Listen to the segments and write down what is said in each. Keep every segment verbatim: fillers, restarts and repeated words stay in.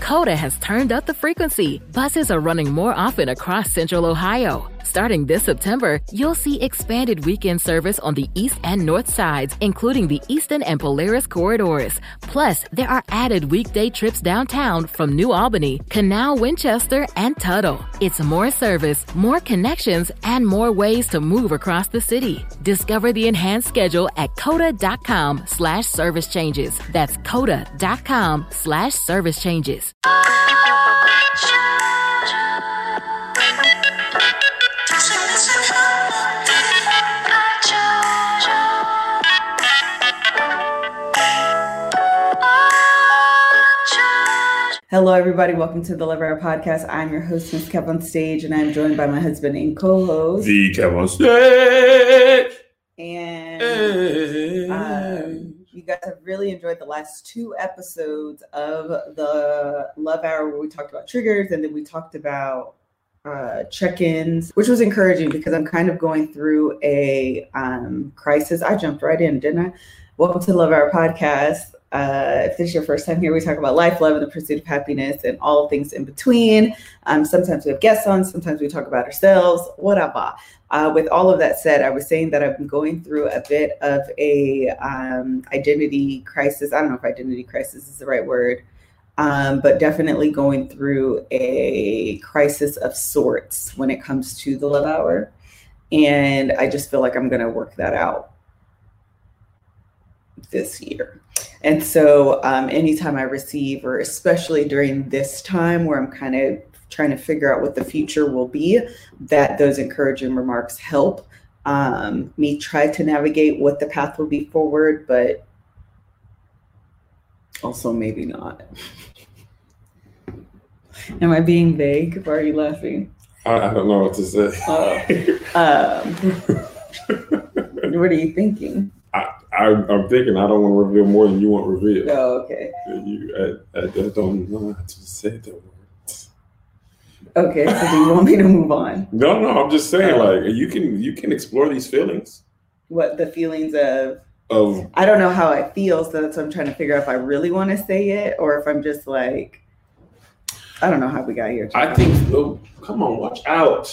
COTA has turned up the frequency. Buses are running more often across Central Ohio. Starting this September, you'll see expanded weekend service on the east and north sides, including the Eastern and Polaris corridors. Plus, there are added weekday trips downtown from New Albany, Canal, Winchester, and Tuttle. It's more service, more connections, and more ways to move across the city. Discover the enhanced schedule at COTA.com slash service changes. That's COTA.com slash service changes. Hello, everybody. Welcome to the Love Hour Podcast. I'm your host, Miss Kev on Stage, and I'm joined by my husband and co-host, The Kev on Stage. And um, you guys have really enjoyed the last two episodes of the Love Hour, where we talked about triggers, and then we talked about uh, check-ins, which was encouraging because I'm kind of going through a um, crisis. I jumped right in, didn't I? Welcome to the Love Hour Podcast. Uh, if this is your first time here, we talk about life, love, and the pursuit of happiness and all things in between. Um, sometimes we have guests on, sometimes we talk about ourselves, whatever. Uh, with all of that said, I was saying that I've been going through a bit of a um, identity crisis. I don't know if identity crisis is the right word, um, but definitely going through a crisis of sorts when it comes to the Love Hour. And I just feel like I'm going to work that out this year. And so um, anytime I receive, or especially during this time where I'm kind of trying to figure out what the future will be, that those encouraging remarks help um, me try to navigate what the path will be forward, but also maybe not. Am I being vague? Why are you laughing? I, I don't know what to say. Oh. um, what are you thinking? I, I, I'm thinking I don't want to reveal more than you want revealed. Oh, okay. You, I, I, I don't know how to say the words. Okay, so do you want me to move on? No, no, I'm just saying, uh, like, you can you can explore these feelings. What, the feelings of? Of I don't know how I feel, so that's what I'm trying to figure out if I really want to say it or if I'm just like, I don't know how we got here. I think, oh, come on, watch out.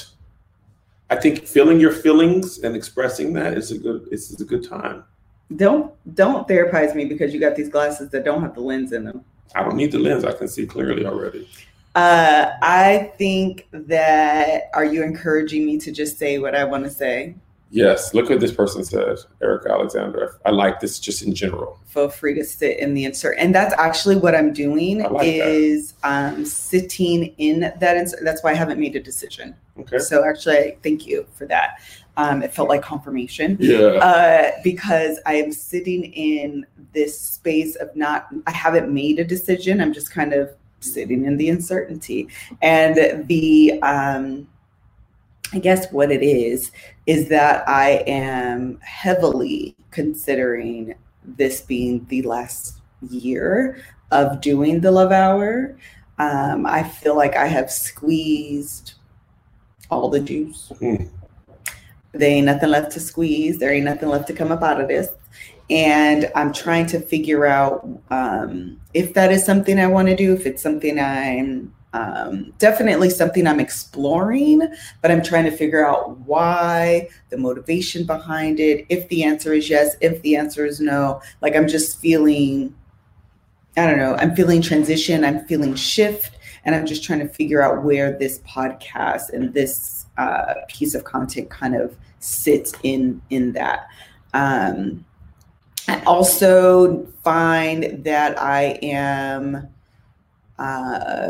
I think feeling your feelings and expressing that is a good is, is a good time. Don't don't therapize me because you got these glasses that don't have the lens in them. I don't need the lens. I can see clearly already. Uh, I think that, are you encouraging me to just say what I want to say? Yes. Look what this person said, Erica Alexander. I like this just in general. Feel free to sit in the insert. And that's actually what I'm doing I like is um, sitting in that insert. That's why I haven't made a decision. Okay. So actually, thank you for that. Um, it felt like confirmation. Yeah. Uh, because I am sitting in this space of not, I haven't made a decision. I'm just kind of sitting in the uncertainty. And the, um, I guess what it is, is that I am heavily considering this being the last year of doing the Love Hour. Um, I feel like I have squeezed all the juice. Mm. There ain't nothing left to squeeze. There ain't nothing left to come up out of this. And I'm trying to figure out um, if that is something I want to do, if it's something I'm um, definitely something I'm exploring, but I'm trying to figure out why, the motivation behind it. If the answer is yes, if the answer is no, like I'm just feeling, I don't know, I'm feeling transition, I'm feeling shift, and I'm just trying to figure out where this podcast and this uh, piece of content kind of sits in, in that. Um, I also find that I am, uh,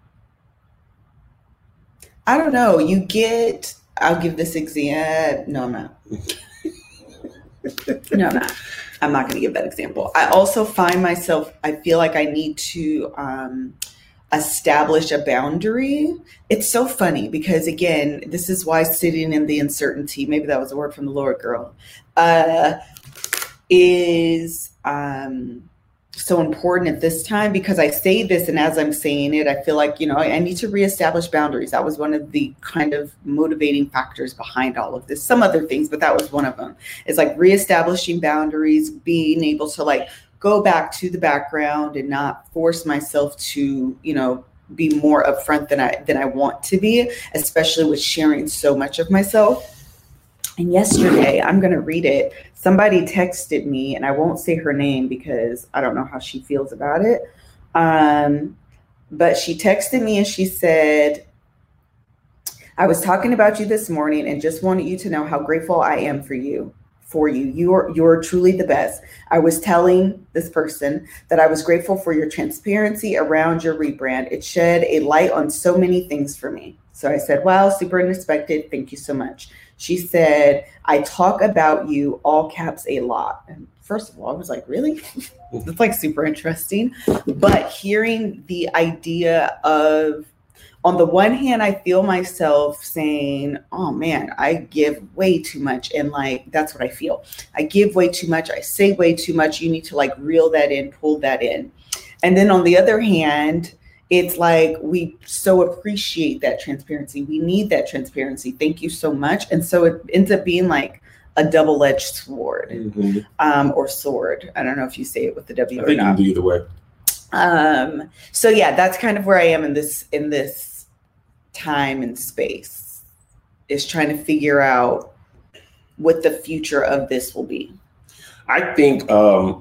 I don't know, you get, I'll give this example. No, I'm not. No, I'm not. I'm not going to give that example. I also find myself, I feel like I need to um, establish a boundary. It's so funny because, again, this is why sitting in the uncertainty, maybe that was a word from the Lord, girl, uh, is um, so important at this time, because I say this, and as I'm saying it, I feel like, you know, I, I need to reestablish boundaries. That was one of the kind of motivating factors behind all of this. Some other things, but that was one of them. It's like reestablishing boundaries, being able to like go back to the background and not force myself to, you know, be more upfront than I than I want to be, especially with sharing so much of myself. And yesterday, I'm going to read it. Somebody texted me, and I won't say her name because I don't know how she feels about it. Um, but she texted me and she said, I was talking about you this morning and just wanted you to know how grateful I am for you. For you. You're you're truly the best. I was telling this person that I was grateful for your transparency around your rebrand. It shed a light on so many things for me. So I said, wow, super unexpected. Thank you so much. She said, I talk about you, all caps, a lot. And first of all, I was like, really? That's like super interesting. But hearing the idea of, on the one hand, I feel myself saying, oh man, I give way too much. And like, that's what I feel. I give way too much. I say way too much. You need to like reel that in, pull that in. And then on the other hand, it's like, we so appreciate that transparency. We need that transparency. Thank you so much. And so it ends up being like a double-edged sword, mm-hmm. um, or sword. I don't know if you say it with the W I or think not. You can do either way. Um, so yeah, that's kind of where I am in this, in this time and space, is trying to figure out what the future of this will be. I think um,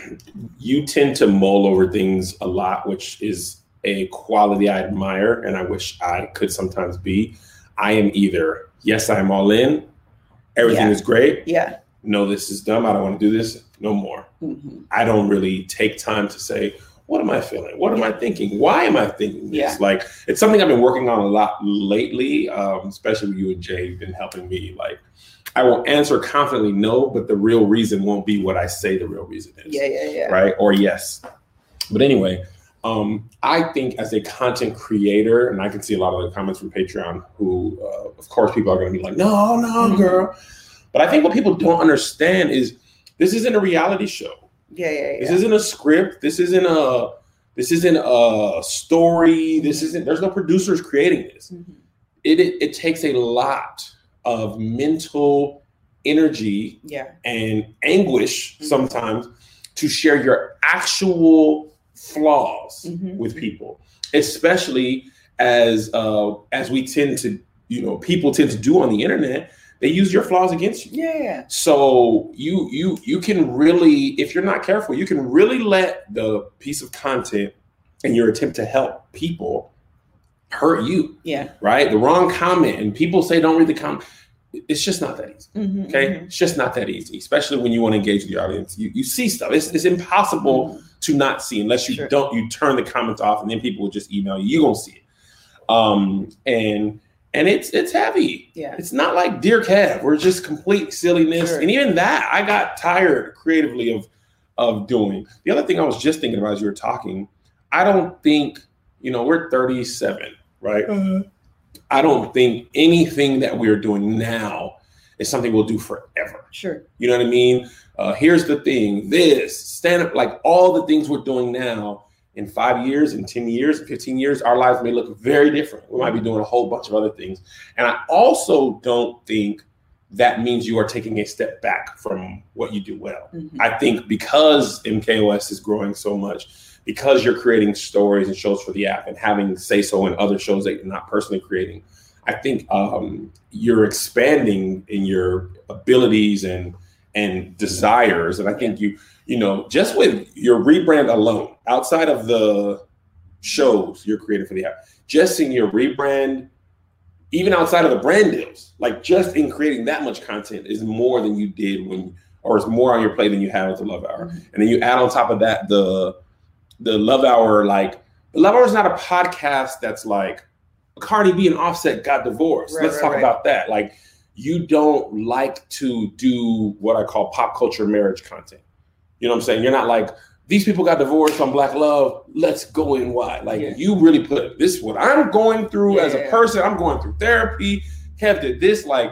you tend to mull over things a lot, which is a quality I admire, and I wish I could sometimes be. I am either, yes, I'm all in, everything Yeah. is great. Yeah. No, this is dumb. I don't want to do this. No more. Mm-hmm. I don't really take time to say, what am I feeling? What am I thinking? Why am I thinking this? Yeah. Like, it's something I've been working on a lot lately, um, especially with you and Jay have been helping me. Like, I will answer confidently no, but the real reason won't be what I say the real reason is. Yeah, yeah, yeah. Right? Or yes. But anyway, um, I think as a content creator, and I can see a lot of the comments from Patreon who, uh, of course, people are going to be like, no, no, Mm-hmm. girl. But I think what people don't understand is this isn't a reality show. Yeah, yeah, yeah. This isn't a script. This isn't a, this isn't a story. This isn't, there's no producers creating this. Mm-hmm. It, it it takes a lot of mental energy Yeah. and anguish Mm-hmm. sometimes to share your actual flaws Mm-hmm. with people, especially as uh, as we tend to, you know, people tend to do on the internet. They use your flaws against you. Yeah, yeah. So you you you can really, if you're not careful, you can really let the piece of content and your attempt to help people hurt you. Yeah. Right? The wrong comment, and people say don't read the comment. It's just not that easy. Mm-hmm, Okay, mm-hmm. it's just not that easy, especially when you want to engage with the audience. You you see stuff. It's it's impossible Mm-hmm. to not see unless you Sure. don't. You turn the comments off, and then people will just email you. You gonna see it. Um and and it's it's heavy. Yeah. It's not like Dear Kev. We're just complete silliness, Sure. and even that I got tired creatively of of doing. The other thing I was just thinking about as you were talking, I don't think, you know, we're thirty-seven, right? Mm-hmm. I don't think anything that we're doing now is something we'll do forever. Sure. You know what I mean? Uh, here's the thing, this, stand up, like all the things we're doing now, in five years, in ten years, in fifteen years, our lives may look very different. We might be doing a whole bunch of other things. And I also don't think that means you are taking a step back from what you do well. Mm-hmm. I think because M K O S is growing so much, because you're creating stories and shows for the app and having say so in other shows that you're not personally creating, I think um, you're expanding in your abilities and and desires. And I think you, you know, just with your rebrand alone, outside of the shows you're creating for the app, just in your rebrand, even outside of the brand deals, like just in creating that much content is more than you did when, or is more on your plate than you had with the Love Hour. Mm-hmm. And then you add on top of that, the, the Love Hour, like the Love Hour is not a podcast that's like Cardi B and Offset got divorced. Right, Let's right, talk right. about that. Like, you don't like to do what I call pop culture marriage content. You know what I'm saying? You're not like, these people got divorced on Black Love, let's go in why. Like, Yeah. you really put, this is what I'm going through Yeah, as a yeah. person. I'm going through therapy. Kev did this, like,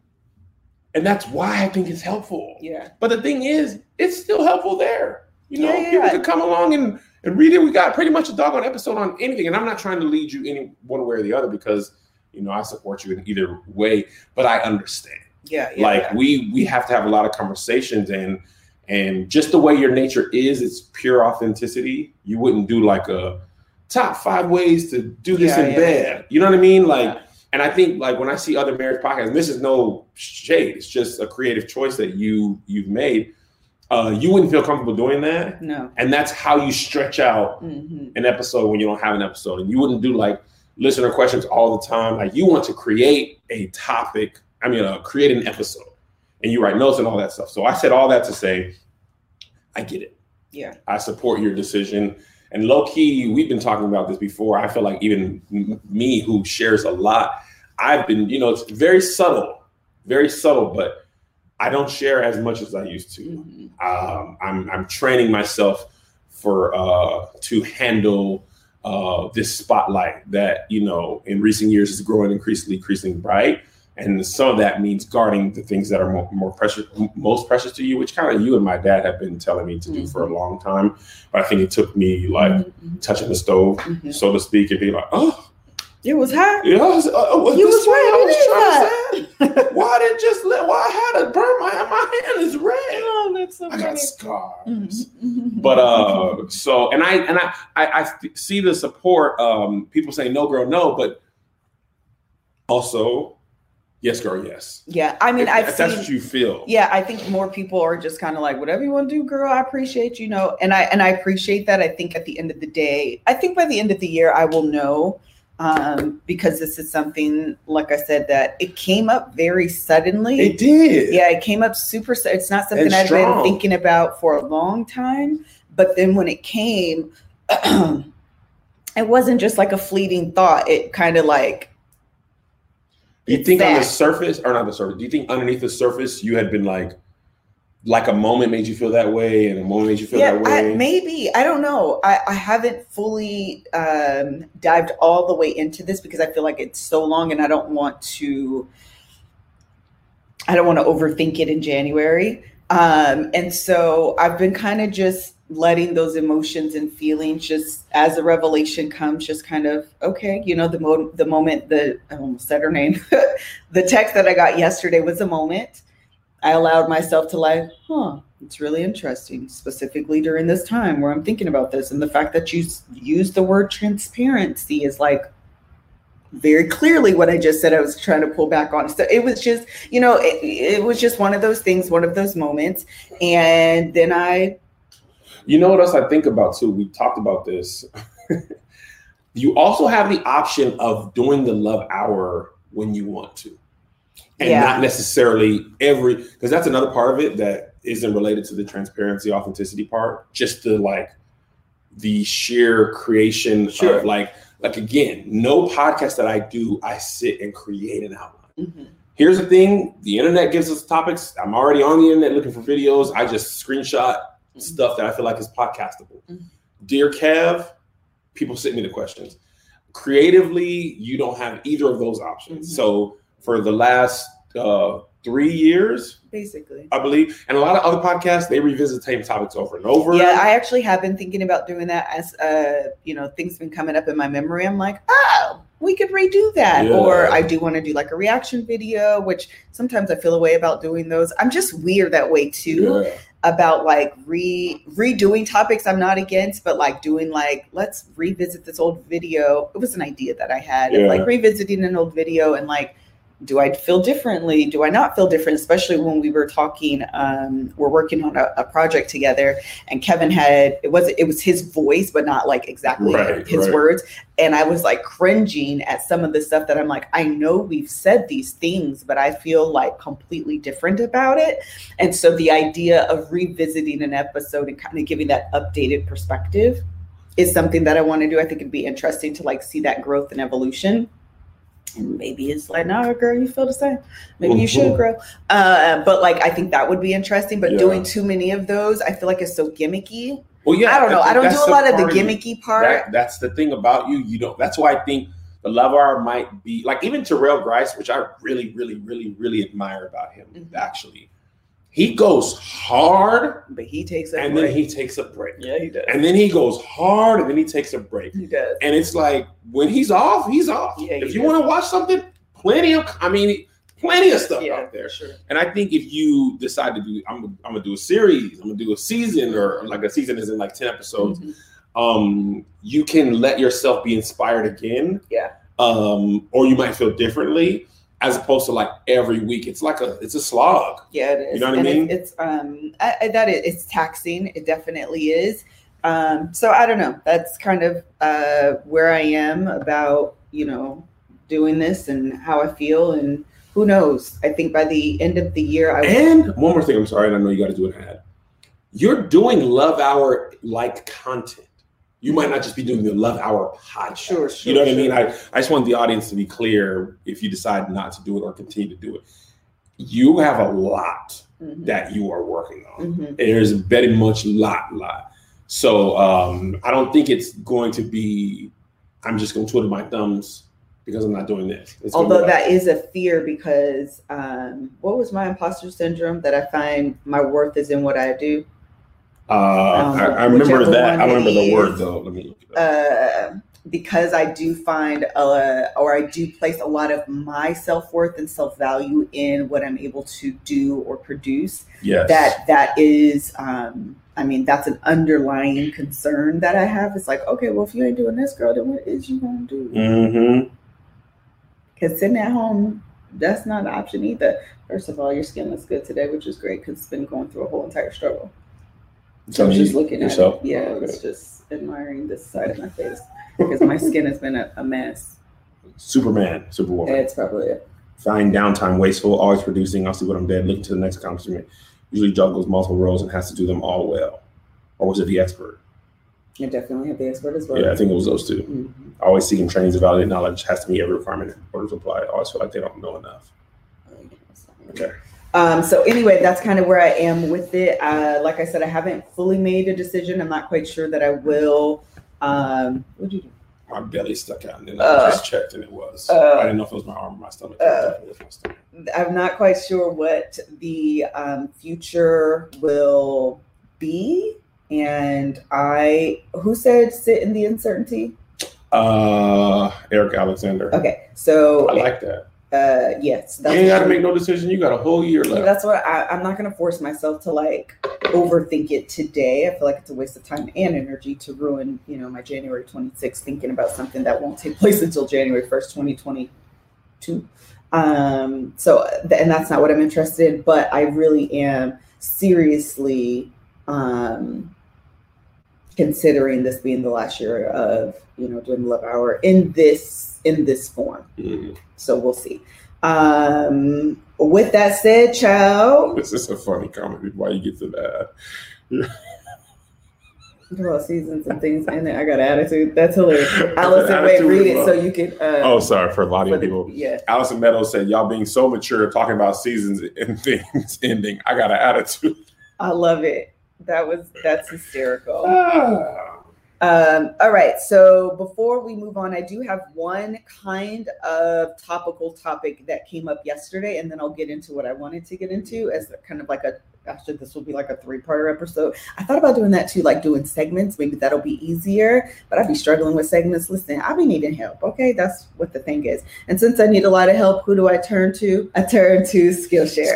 and that's why I think it's helpful. Yeah. But the thing is, it's still helpful there. You know, Yeah, yeah, people yeah. can come along and, and read it. We got pretty much a doggone episode on anything. And I'm not trying to lead you any one way or the other because, you know, I support you in either way, but I understand. Yeah. yeah like yeah. we we have to have a lot of conversations, and And just the way your nature is, it's pure authenticity. You wouldn't do like a top five ways to do this yeah, in yeah, bed. Yeah. You know what I mean? Like, yeah. And I think like when I see other marriage podcasts, and this is no shade, it's just a creative choice that you you've made. Uh, you wouldn't feel comfortable doing that. No. And that's how you stretch out mm-hmm. an episode when you don't have an episode. And you wouldn't do like listener questions all the time. Like you want to create a topic, I mean, uh, create an episode and you write notes and all that stuff. So I said all that to say, I get it. Yeah. I support your decision. And low key, we've been talking about this before. I feel like even m- me who shares a lot, I've been, you know, it's very subtle, very subtle, but I don't share as much as I used to. Mm-hmm. Um, I'm, I'm training myself for uh, to handle uh, this spotlight that, you know, in recent years is growing increasingly, increasingly bright. And some of that means guarding the things that are more, more precious, most precious to you, which kind of you and my dad have been telling me to do mm-hmm. for a long time. But I think it took me like mm-hmm. touching the stove, mm-hmm. so to speak, and being like, oh, it was hot. Yeah, I was, uh, was you this was what I was right. trying to say? Why did just let? Why I had to burn my my hand is red. Oh, that's so I funny. got scars. Mm-hmm. But uh, so and I and I I, I see the support. Um, people say no, girl, no, but also. Yes, girl, yes. Yeah, I mean, I've if that's seen, what you feel. Yeah, I think more people are just kind of like, whatever you want to do, girl, I appreciate, you know, and I and I appreciate that. I think at the end of the day, I think by the end of the year, I will know um, because this is something, like I said, that it came up very suddenly. It did. Yeah, it came up super. It's not something and I've strong. been thinking about for a long time. But then when it came, it wasn't just like a fleeting thought. It kind of like. Do you think on the surface, or not the surface, do you think underneath the surface you had been like, like a moment made you feel that way and a moment made you feel yeah, that way? I, maybe. I don't know. I, I haven't fully um, dived all the way into this because I feel like it's so long and I don't want to, I don't want to overthink it in January. Um, and so I've been kind of just letting those emotions and feelings just as the revelation comes, just kind of, okay, you know, the mo- the moment, the, I almost said her name, the text that I got yesterday was a moment. I allowed myself to like, huh, it's really interesting, specifically during this time where I'm thinking about this. And the fact that you use the word transparency is like very clearly what I just said I was trying to pull back on. So it was just, you know, it, it was just one of those things, one of those moments. And then I, You know what else I think about too? We talked about this. You also have the option of doing the love hour when you want to. And yeah. not necessarily every, because that's another part of it that isn't related to the transparency, authenticity part. Just the like the sheer creation sure. of like, like again, no podcast that I do, I sit and create an outline. Mm-hmm. Here's the thing. The internet gives us topics. I'm already on the internet looking for videos. I just screenshot stuff that I feel like is podcastable. Mm-hmm. Dear Kev, people send me the questions. Creatively, you don't have either of those options. Mm-hmm. So for the last uh, three years, basically, I believe, and a lot of other podcasts, they revisit the same topics over and over. Yeah, I actually have been thinking about doing that as, uh, you know, things been coming up in my memory. I'm like, oh, we could redo that. Yeah. Or I do want to do like a reaction video, which sometimes I feel a way about doing those. I'm just weird that way too. Yeah. About like re redoing topics I'm not against, but like doing like, let's revisit this old video. It was an idea that I had yeah. of like revisiting an old video and like, do I feel differently? Do I not feel different? Especially when we were talking, um, we're working on a, a project together and Kevin had, it was, it was his voice, but not like exactly right, his right. words. And I was like cringing at some of the stuff that I'm like, I know we've said these things, but I feel like completely different about it. And so the idea of revisiting an episode and kind of giving that updated perspective is something that I want to do. I think it'd be interesting to like see that growth and evolution. And maybe it's like, no, girl, you feel the same. Maybe mm-hmm. you should grow. Uh, but like, I think that would be interesting. But yeah. doing too many of those, I feel like it's so gimmicky. Well, yeah, I don't know. I, I don't do a lot of the gimmicky of part. That, that's the thing about you. You don't. That's why I think the love hour might be like even Terrell Grice, which I really, really, really, really admire about him. Mm-hmm. Actually, he goes hard, but he takes a and break. then he takes a break. Yeah, he does. And then he goes hard, and then he takes a break. He does. And it's like when he's off, he's off. Yeah, if he you does. want to watch something, plenty of. I mean, plenty of stuff yeah, out there. Sure. And I think if you decide to do, I'm, I'm gonna do a series, I'm gonna do a season, or like a season is in like ten episodes. Mm-hmm. Um, you can let yourself be inspired again. Yeah. Um, or you might feel differently, as opposed to like every week. It's like a, it's a slog. Yeah, it is. You know what and I mean? It's, it's um, I, I, that is, it's taxing. It definitely is. Um, so I don't know. That's kind of uh, where I am about, you know, doing this and how I feel, and who knows? I think by the end of the year, I and one more thing. I'm sorry, and I know you got to do an ad. You're doing Love Hour like content. You might not just be doing the Love Hour podcast. Sure, sure. You know what sure. I mean? I, I just want the audience to be clear if you decide not to do it or continue to do it. You have a lot mm-hmm. that you are working on. Mm-hmm. There's very much lot, lot. So um, I don't think it's going to be, I'm just going to twiddle my thumbs because I'm not doing this. It's Although that is a fear, because um, what was my imposter syndrome? That I find my worth is in what I do. Uh, um, I, I remember that. I don't remember the word though. Let me look it up. Uh, because I do find, uh, or I do place a lot of my self-worth and self-value in what I'm able to do or produce. Yes. That that is, um, I mean, that's an underlying concern that I have. It's like, okay, well, if you ain't doing this, girl, then what is you gonna do? Mm-hmm. Because sitting at home, that's not an option either. First of all, your skin looks good today, which is great because it's been going through a whole entire struggle. So I was just looking yourself? at it. Yeah, I was just admiring this side of my face because my skin has been a, a mess. Superman, Superwoman. That's probably it. Find downtime wasteful, always producing. I'll see what I'm dead. Looking to the next accomplishment. Usually juggles multiple roles and has to do them all well. Or was it the expert? I definitely have the expert as well. Yeah, I think it was those two. Mm-hmm. Always seeking trainings to validate knowledge, has to meet every requirement in order to apply. I always feel like they don't know enough. Okay. Um, so anyway, that's kind of where I am with it. Uh, like I said, I haven't fully made a decision. I'm not quite sure that I will. Um, what did you do? My belly stuck out, and then I uh, just checked, and it was. Uh, I didn't know if it was my arm or my stomach. Uh, it was my stomach. I'm not quite sure what the um, future will be. And I, who said sit in the uncertainty? Uh, Eric Alexander. Okay, so I like that. Uh, yes, that's you ain't got to make no decision. You got a whole year left. That's what I, I'm not going to force myself to like overthink it today. I feel like it's a waste of time and energy to ruin, you know, my January twenty-sixth thinking about something that won't take place until January first, twenty twenty-two. Um, so, and that's not what I'm interested in. But I really am seriously um, considering this being the last year of, you know, doing the Love Hour in this in this form. Mm-hmm. So we'll see. Um, with that said, child. This is a funny comment before you get to that. Yeah. Well, seasons and things, and then I got an attitude. That's hilarious. Allison, wait, read it so you can. Uh, oh, sorry for a lot of the, people. Yeah. Allison Meadows said, "Y'all being so mature, talking about seasons and things ending. I got an attitude." I love it. That was that's hysterical. Ah. Um, all right. So before we move on, I do have one kind of topical topic that came up yesterday, and then I'll get into what I wanted to get into as kind of like a, actually this will be like a three-parter episode. I thought about doing that too, like doing segments. Maybe that'll be easier, but I'd be struggling with segments. Listen, I'll be needing help. Okay. That's what the thing is. And since I need a lot of help, who do I turn to? I turn to Skillshare.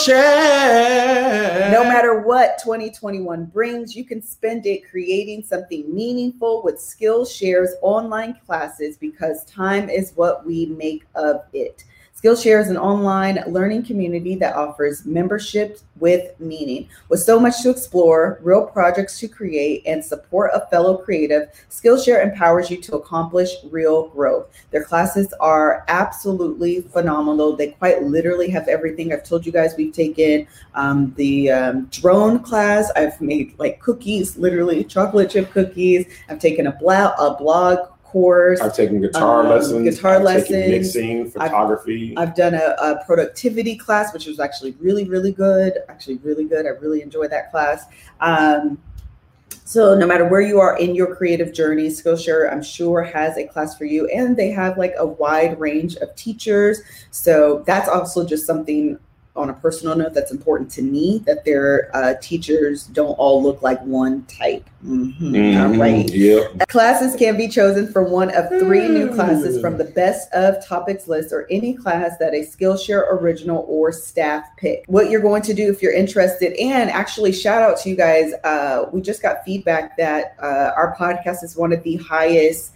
Skillshare. No matter what twenty twenty-one brings, you can spend it creating something meaningful with Skillshare's online classes, because time is what we make of it. Skillshare is an online learning community that offers membership with meaning. With so much to explore, real projects to create, and support a fellow creative, Skillshare empowers you to accomplish real growth. Their classes are absolutely phenomenal. They quite literally have everything. I've told you guys we've taken um, the um, drone class. I've made like cookies, literally chocolate chip cookies. I've taken a, bla- a blog course. I've taken guitar um, lessons. Guitar I've lessons. Taken mixing, photography. I've, I've done a, a productivity class, which was actually really, really good. Actually, really good. I really enjoyed that class. Um, so no matter where you are in your creative journey, Skillshare, I'm sure, has a class for you. And they have like a wide range of teachers. So that's also just something on a personal note, that's important to me, that their uh, teachers don't all look like one type. Mm-hmm. Mm-hmm. All right. Yep. Classes can be chosen from one of three mm. new classes from the best of topics list or any class that a Skillshare original or staff pick. What you're going to do if you're interested, and actually shout out to you guys. Uh, we just got feedback that uh, our podcast is one of the highest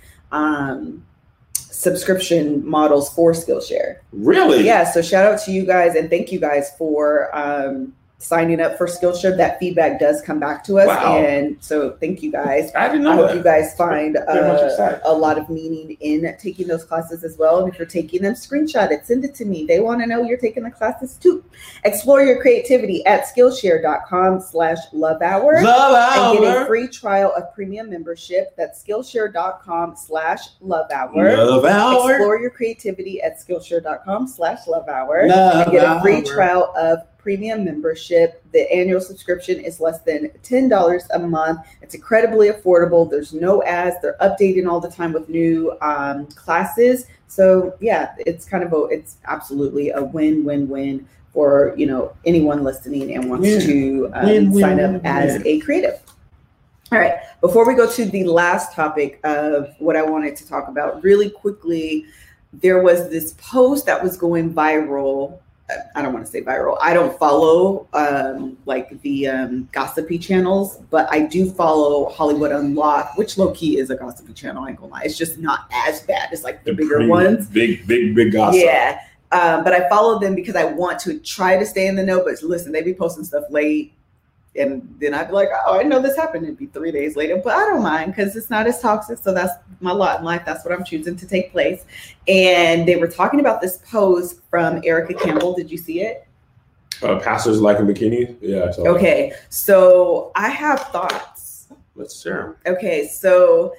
um, subscription models for Skillshare. Really? Yeah. So shout out to you guys and thank you guys for um, signing up for Skillshare. That feedback does come back to us. Wow. And so thank you guys. I didn't know I hope that. you guys find uh, a lot of meaning in taking those classes as well. And if you're taking them, screenshot it, send it to me. They want to know you're taking the classes too. Explore your creativity at Skillshare.com slash love hour. Love hour. And get a free trial of premium membership. That's Skillshare.com slash love hour. Love hour. Explore your creativity at Skillshare.com slash love hour. Love and get a free hour. trial of premium membership. The annual subscription is less than ten dollars a month. It's incredibly affordable. There's no ads. They're updating all the time with new um, classes. So yeah, it's kind of a, it's absolutely a win-win-win for, you know, anyone listening and wants yeah. to um, win, sign win, up win, as win. a creative. All right. Before we go to the last topic of what I wanted to talk about really quickly, there was this post that was going viral. I don't want to say viral. I don't follow um, like the um, gossipy channels, but I do follow Hollywood Unlocked, which low key is a gossipy channel. I ain't gonna lie. It's just not as bad as like the, the bigger ones. Big, big, big gossip. Yeah. Um, but I follow them because I want to try to stay in the know. But listen, they be posting stuff late. And then I'd be like, oh, I know this happened. It'd be three days later, but I don't mind because it's not as toxic. So that's my lot in life. That's what I'm choosing to take place. And they were talking about this post from Erica Campbell. Did you see it? Uh, pastors like in bikini? Yeah. I saw okay. That. So I have thoughts. Let's share. Okay. So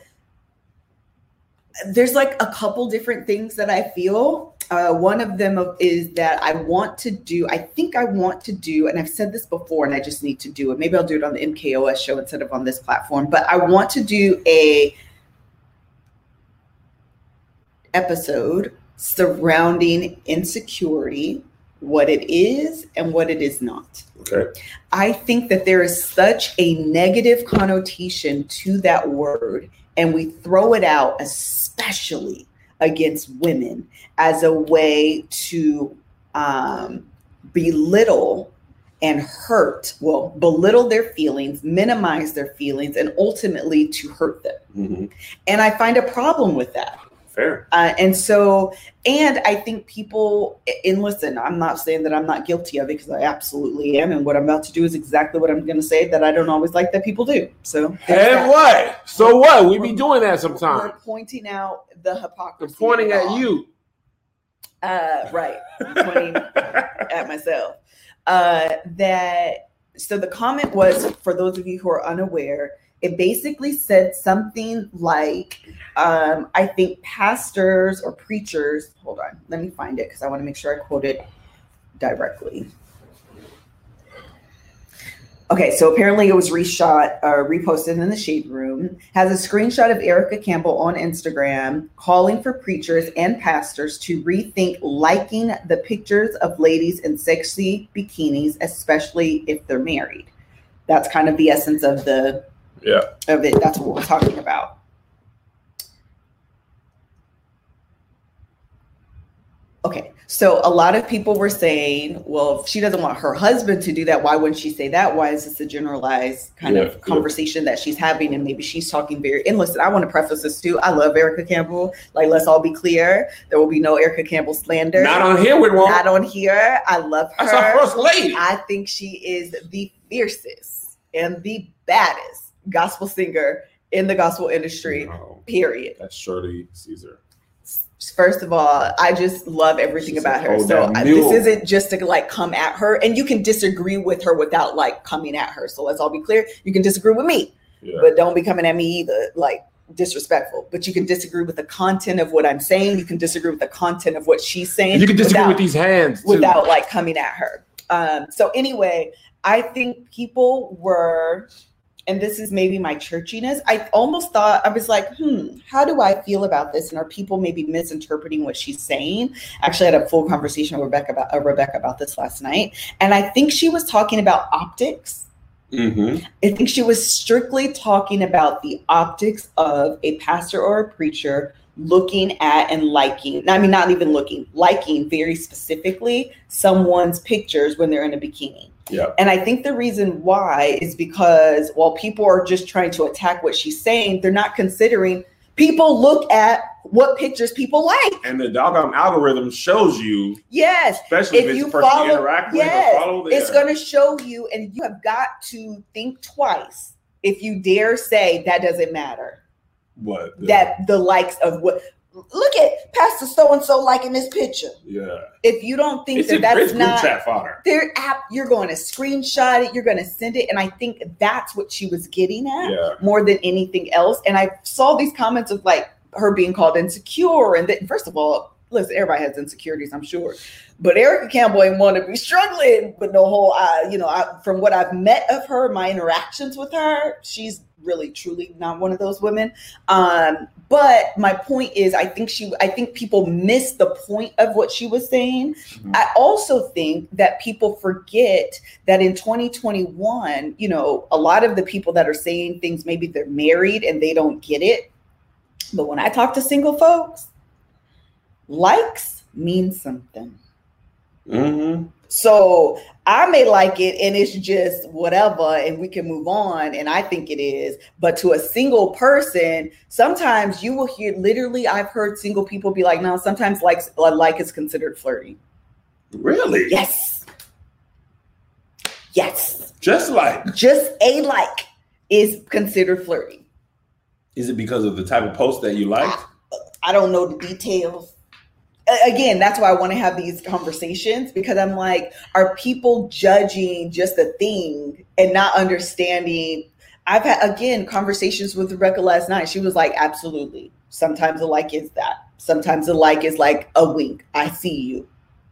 there's like a couple different things that I feel. Uh, one of them is that I want to do, I think I want to do, and I've said this before and I just need to do it. Maybe I'll do it on the M K O S show instead of on this platform, but I want to do a episode surrounding insecurity, what it is and what it is not. Okay. I think that there is such a negative connotation to that word, and we throw it out, especially against women, as a way to um, belittle and hurt, well, belittle their feelings, minimize their feelings, and ultimately to hurt them. Mm-hmm. And I find a problem with that. Fair. Uh, and so, and I think people, and listen, I'm not saying that I'm not guilty of it because I absolutely am. And what I'm about to do is exactly what I'm going to say that I don't always like that people do. So, and what? So what? We be doing that sometimes. We're pointing out the hypocrisy. We're pointing at you. Uh, right. I'm pointing at myself. Uh, that, so the comment was, for those of you who are unaware, it basically said something like, um, I think pastors or preachers, hold on, let me find it because I want to make sure I quote it directly. Okay, so apparently it was reshot, uh, reposted in the Shade Room, has a screenshot of Erica Campbell on Instagram calling for preachers and pastors to rethink liking the pictures of ladies in sexy bikinis, especially if they're married. That's kind of the essence of the Yeah. of it. That's what we're talking about. Okay, so a lot of people were saying, well, if she doesn't want her husband to do that, why wouldn't she say that? Why is this a generalized kind yeah, of conversation yeah. that she's having? And maybe she's talking very, and listen, I want to preface this too. I love Erica Campbell. Like, let's all be clear. There will be no Erica Campbell slander. Not on here, we won't. Not on here. I love her. That's our first lady. I think she is the fiercest and the baddest gospel singer in the gospel industry, no, period. That's Shirley Caesar. First of all, I just love everything She's about her. So I, this isn't just to like come at her, and you can disagree with her without like coming at her. So let's all be clear. You can disagree with me, yeah. but don't be coming at me either, like disrespectful. But you can disagree with the content of what I'm saying. You can disagree with the content of what she's saying. And you can disagree without, with these hands too. Without like coming at her. Um, so anyway, I think people were and this is maybe my churchiness, I almost thought, I was like, hmm, how do I feel about this? And are people maybe misinterpreting what she's saying? Actually, I had a full conversation with Rebecca about, uh, Rebecca about this last night. And I think she was talking about optics. Mm-hmm. I think she was strictly talking about the optics of a pastor or a preacher looking at and liking, I mean, not even looking, liking very specifically someone's pictures when they're in a bikini. Yeah. And I think the reason why is because while people are just trying to attack what she's saying, they're not considering people look at what pictures people like. And the doggone algorithm shows you. Yes. Especially if, if it's the person follow, you interact yes, with or follow there. It's going to show you, and you have got to think twice if you dare say that doesn't matter. What? The, that the likes of what. Look at Pastor so-and-so liking this picture. Yeah. If you don't think it's that a, that's it's not chat fodder. Their app, you're going to screenshot it, you're going to send it. And I think that's what she was getting at yeah. more than anything else. And I saw these comments of like her being called insecure. And that, first of all, listen, everybody has insecurities, I'm sure. But Erica Campbell ain't want to be struggling with no whole, uh, you know, I, from what I've met of her, my interactions with her, she's really, truly not one of those women. Um, but my point is, I think she, I think people miss the point of what she was saying. Mm-hmm. I also think that people forget that in twenty twenty-one, you know, a lot of the people that are saying things, maybe they're married and they don't get it. But when I talk to single folks, likes mean something. Mm-hmm. So I may like it and it's just whatever and we can move on. And I think it is. But to a single person, sometimes you will hear, literally, I've heard single people be like, no, sometimes likes, a like is considered flirty. Really? Yes. Yes. Just like. Just a like is considered flirty. Is it because of the type of post that you liked? I, I don't know the details. Again, that's why I want to have these conversations, because I'm like, are people judging just a thing and not understanding? I've had, again, conversations with Rebecca last night. She was like, absolutely. Sometimes a like is that. Sometimes a like is like a wink. I see you.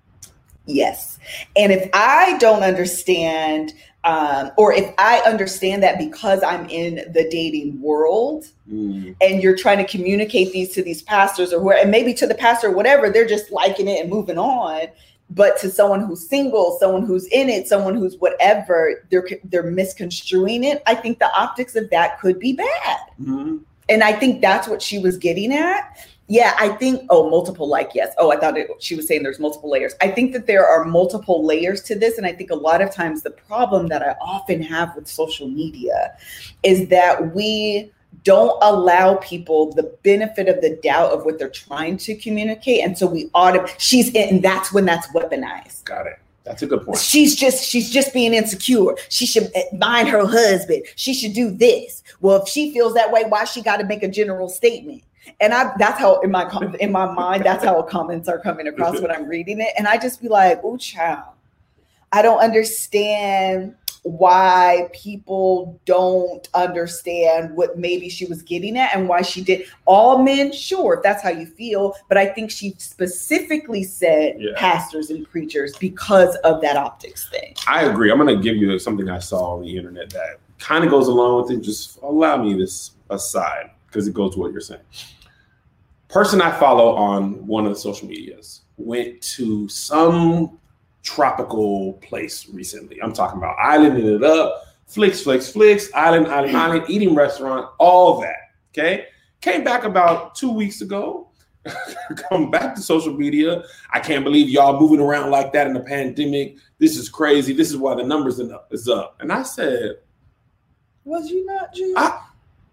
Yes. And if I don't understand, um, or if I understand that because I'm in the dating world, mm. and you're trying to communicate these to these pastors or where, and maybe to the pastor or whatever, they're just liking it and moving on. But to someone who's single, someone who's in it, someone who's whatever, they're they're misconstruing it. I think the optics of that could be bad. Mm-hmm. And I think that's what she was getting at. Yeah, I think, oh, multiple like, yes. Oh, I thought it, she was saying there's multiple layers. I think that there are multiple layers to this. And I think a lot of times the problem that I often have with social media is that we don't allow people the benefit of the doubt of what they're trying to communicate. And so we auto, she's in, and that's when that's weaponized. Got it. That's a good point. She's just, she's just being insecure. She should mind her husband. She should do this. Well, if she feels that way, why she got to make a general statement? And I, that's how in my, in my mind, that's how comments are coming across when I'm reading it. And I just be like, oh, child, I don't understand why people don't understand what maybe she was getting at and why she did. All men, sure, if that's how you feel. But I think she specifically said yeah. pastors and preachers because of that optics thing. I agree. I'm going to give you something I saw on the internet that kind of goes along with it. Just allow me this aside because it goes to what you're saying. Person I follow on one of the social medias went to some tropical place recently. I'm talking about islanding it up, flicks, flicks, flicks, island, island, island, eating restaurant, all that. Okay. Came back about two weeks ago. Come back to social media. I can't believe y'all moving around like that in the pandemic. This is crazy. This is why the numbers is up. And I said, was you not, G? I,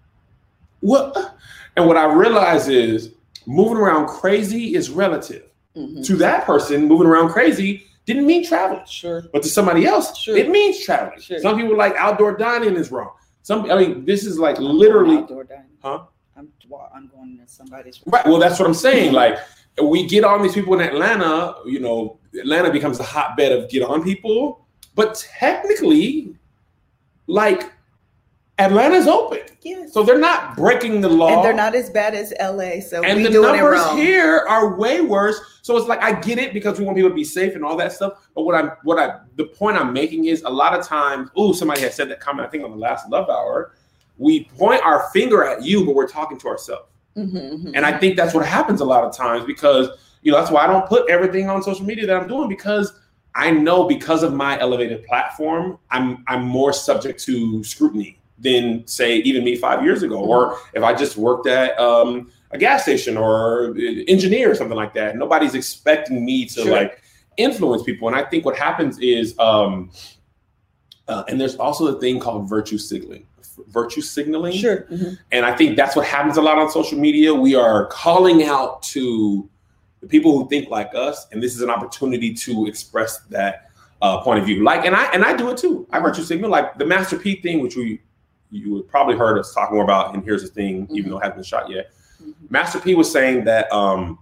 what? And what I realize is moving around crazy is relative. Mm-hmm. To that person, moving around crazy didn't mean traveling. Sure. But to somebody else, sure. it means traveling. Sure. Some people like outdoor dining is wrong. Some, I mean, this is like literally. Outdoor dining. Huh? I'm, I'm going to somebody's. Right. Well, that's what I'm saying. Like, we get on these people in Atlanta, you know, Atlanta becomes a hotbed of get on people. But technically, like, Atlanta's open. Yes. So they're not breaking the law. And they're not as bad as L A. So and we the doing numbers it wrong. here are way worse. So it's like, I get it because we want people to be safe and all that stuff. But what I'm, what I, the point I'm making is a lot of times, ooh, somebody had said that comment, I think on the last Love Hour, we point our finger at you, but we're talking to ourselves. Mm-hmm, mm-hmm. And I think that's what happens a lot of times because, you know, that's why I don't put everything on social media that I'm doing, because I know because of my elevated platform, I'm I'm more subject to scrutiny than, say, even me five years ago. Mm-hmm. Or if I just worked at um, a gas station or engineer or something like that, nobody's expecting me to sure. like influence people. And I think what happens is, um, uh, and there's also a thing called virtue signaling. virtue signaling. Sure. Mm-hmm. And I think that's what happens a lot on social media. We are calling out to the people who think like us, and this is an opportunity to express that uh, point of view. Like, and I and I do it too. I virtue signal, like the Master P thing, which we you would probably heard us talk more about. And here's the thing, mm-hmm. even though it hasn't been shot yet. Mm-hmm. Master P was saying that um,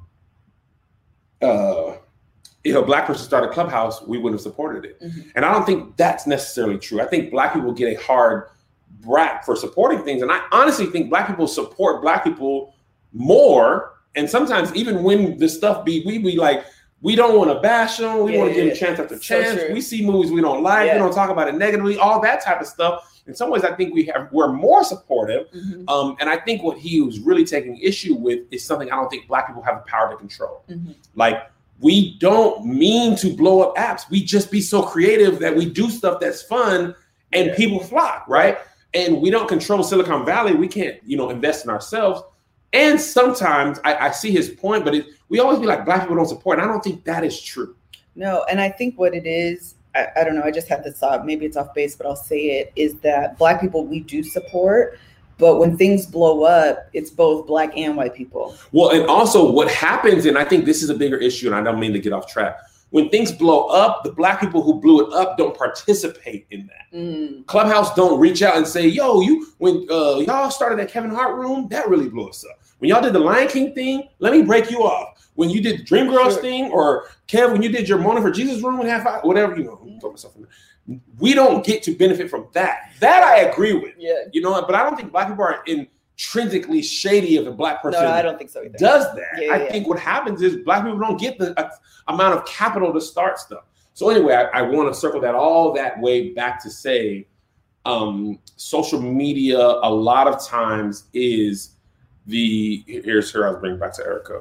uh, if a Black person started Clubhouse, we wouldn't have supported it. Mm-hmm. And I don't think that's necessarily true. I think Black people get a hard rap for supporting things, and I honestly think Black people support Black people more. And sometimes even when the stuff be, we be like, we don't want to bash them. We yeah, want to give them chance after chance. So we see movies we don't like. Yeah. We don't talk about it negatively, all that type of stuff. In some ways, I think we have, we're more supportive. Mm-hmm. Um, and I think what he was really taking issue with is something I don't think Black people have the power to control. Mm-hmm. Like, we don't mean to blow up apps. We just be so creative that we do stuff that's fun and yeah. people flock, right? And we don't control Silicon Valley. We can't, you know, invest in ourselves. And sometimes I, I see his point, but it, we always be like, Black people don't support. And I don't think that is true. No, and I think what it is, I, I don't know, I just had this thought, maybe it's off base, but I'll say it, is that Black people, we do support. But when things blow up, it's both Black and white people. Well, and also what happens, and I think this is a bigger issue, and I don't mean to get off track. When things blow up, the Black people who blew it up don't participate in that. Mm. Clubhouse don't reach out and say, yo, you when uh, y'all started that Kevin Hart room, that really blew us up. When y'all did the Lion King thing, let me break you off. When you did the Dreamgirls sure. thing, or Kev, when you did your Mourning for Jesus room and half hour, whatever, you know, yeah. throw myself in there. We don't get to benefit from that. That I agree with. Yeah. You know, but I don't think Black people are intrinsically shady if a Black person no, I don't think so either. does that. Yeah, I yeah. think what happens is Black people don't get the uh, amount of capital to start stuff. So anyway, I, I want to circle that all that way back to say um, social media a lot of times is the, here's here I was bringing back to Erica,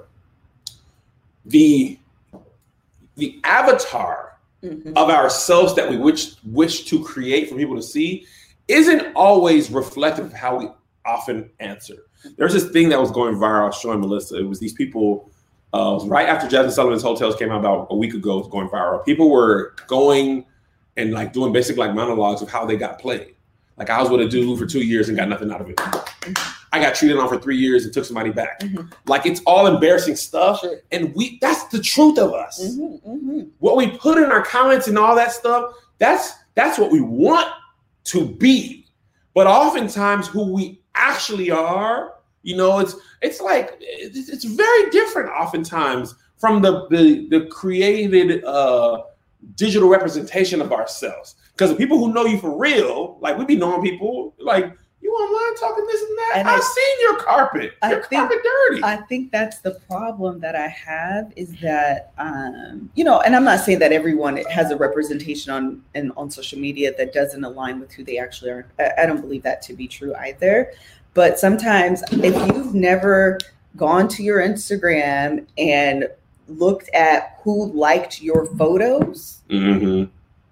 the, the avatar mm-hmm. of ourselves that we wish, wish to create for people to see isn't always reflective of how we often answer. There's this thing that was going viral, I was showing Melissa. It was these people, uh, it was right after Jasmine Sullivan's Hotels came out about a week ago, it was going viral. People were going and like doing basic like monologues of how they got played. Like, I was with a dude for two years and got nothing out of it. Mm-hmm. I got treated on for three years and took somebody back. Mm-hmm. Like, it's all embarrassing stuff. Sure. And we that's the truth of us. Mm-hmm, mm-hmm. What we put in our comments and all that stuff, that's that's what we want to be. But oftentimes who we actually are, you know, it's it's like, it's, it's very different oftentimes from the, the, the created uh, digital representation of ourselves. Because the people who know you for real, like we be knowing people, like, you online talking this and that. And I've I, seen your carpet. I your think, carpet dirty. I think that's the problem that I have is that, um, you know, and I'm not saying that everyone has a representation on and on social media that doesn't align with who they actually are. I, I don't believe that to be true either. But sometimes if you've never gone to your Instagram and looked at who liked your photos, mm-hmm.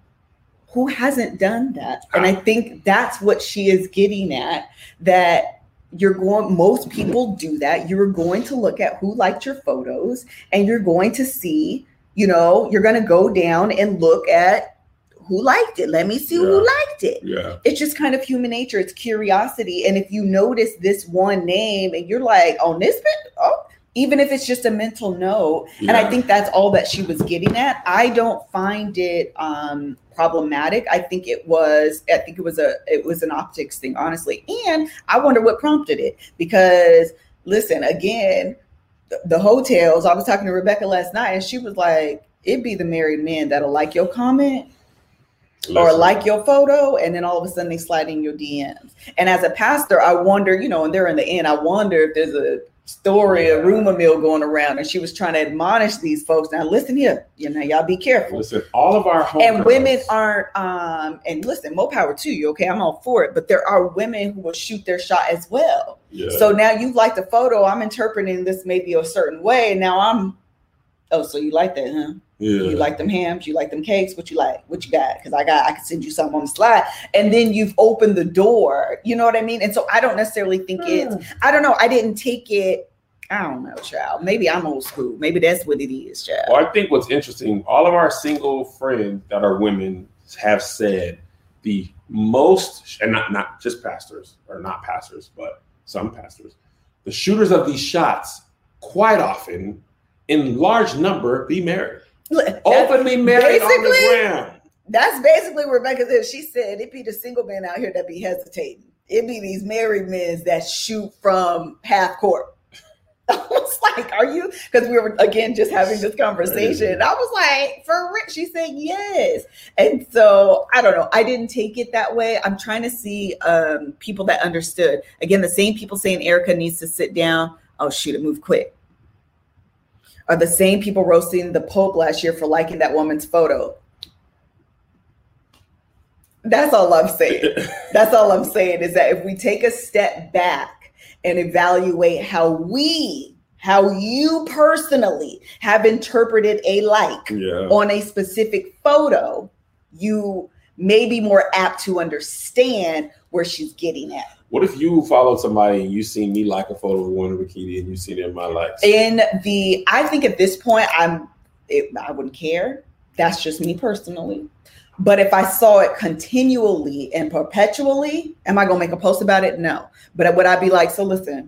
who hasn't done that? And I think that's what she is getting at, that you're going, most people do that. You're going to look at who liked your photos and you're going to see, you know, you're going to go down and look at who liked it. Let me see yeah. who liked it. Yeah. It's just kind of human nature. It's curiosity. And if you notice this one name and you're like, on this bit, oh, even if it's just a mental note. Yeah. And I think that's all that she was getting at. I don't find it um, problematic. I think it was, I think it was a, it was an optics thing, honestly. And I wonder what prompted it, because listen, again, the, the hotels, I was talking to Rebecca last night and she was like, it'd be the married men that'll like your comment. Listen. or like your photo, and then all of a sudden they slide in your D Ms. And as a pastor, I wonder, you know, and they're in the end, I wonder if there's a story, a rumor mill going around, and she was trying to admonish these folks. Now, listen here, you know, y'all be careful. Listen, all of our home and girls. Women aren't, um, and listen, more power to you. Okay, I'm all for it, but there are women who will shoot their shot as well. Yeah. So now you like the photo. I'm interpreting this maybe a certain way, and now I'm, oh, so you like that, huh? Yeah. You like them hams? You like them cakes? What you like? What you got? Because I got, I can send you something on the slide. And then you've opened the door. You know what I mean? And so I don't necessarily think hmm. it's, I don't know. I didn't take it. I don't know, child. Maybe I'm old school. Maybe that's what it is, child. Well, I think what's interesting, all of our single friends that are women have said the most, and not, not just pastors or not pastors, but some pastors, the shooters of these shots quite often in large number be married. Openly married on the ground. That's basically what Rebecca said. She said it be the single men out here that be hesitating. It be these married men that shoot from half court. I was like, are you? Because we were, again, just having this conversation. I was like, for real? She said, yes. And so, I don't know. I didn't take it that way. I'm trying to see um, people that understood. Again, the same people saying Erica needs to sit down. Oh, shoot, it moved quick. Are the same people roasting the Pope last year for liking that woman's photo. That's all I'm saying. That's all I'm saying is that if we take a step back and evaluate how we, how you personally have interpreted a like yeah. on a specific photo, you may be more apt to understand where she's getting at. What if you followed somebody and you seen me like a photo of one bikini and you seen it in my likes? In the, I think at this point, I'm, it, I wouldn't care. That's just me personally. But if I saw it continually and perpetually, am I going to make a post about it? No. But would I be like, so listen,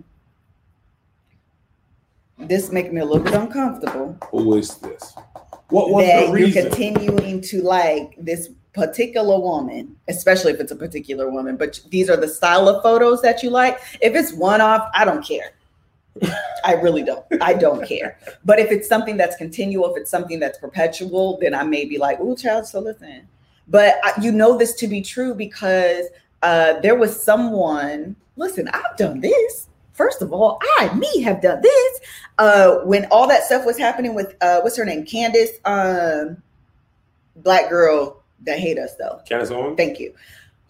this makes me a little bit uncomfortable. Who is this? What was that the reason? You're continuing to like this particular woman, especially if it's a particular woman, but these are the style of photos that you like. If it's one off, I don't care. I really don't. I don't care. But if it's something that's continual, if it's something that's perpetual, then I may be like, ooh, child, so listen. But I, you know this to be true because uh, there was someone, listen, I've done this. First of all, I, me, have done this. Uh, when all that stuff was happening with, uh, what's her name? Candace, um, black girl that hate us though. Candace Owens? Thank you.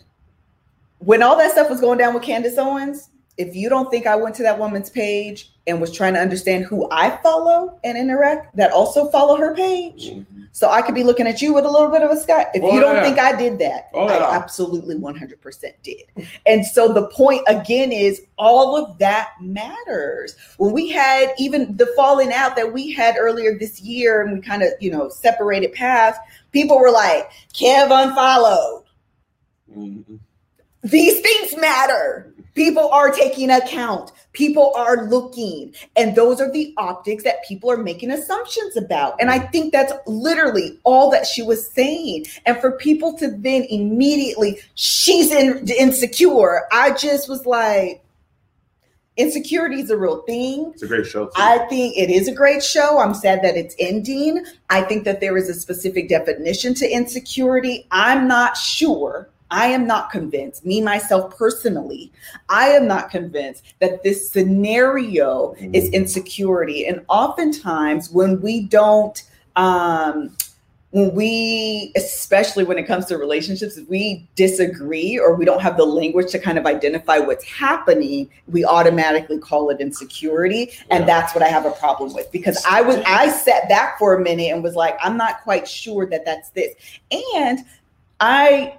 When all that stuff was going down with Candace Owens, if you don't think I went to that woman's page and was trying to understand who I follow and interact, that also follow her page. Mm-hmm. So I could be looking at you with a little bit of a sky. If oh, you don't yeah. think I did that, oh, yeah. I absolutely one hundred percent did. And so the point again is all of that matters. When we had even the falling out that we had earlier this year and we kind of, you know, separated paths, people were like, Kev unfollowed. Mm-hmm. These things matter. People are taking account. People are looking. And those are the optics that people are making assumptions about. And I think that's literally all that she was saying. And for people to then immediately, she's in, insecure. I just was like, insecurity is a real thing. It's a great show too. I think it is a great show. I'm sad that it's ending. I think that there is a specific definition to insecurity. I'm not sure. I am not convinced, me, myself personally, I am not convinced that this scenario mm. is insecurity. And oftentimes when we don't, um, when we, especially when it comes to relationships, if we disagree or we don't have the language to kind of identify what's happening, we automatically call it insecurity. And yeah. that's what I have a problem with, because I was, I sat back for a minute and was like, I'm not quite sure that that's this. And I,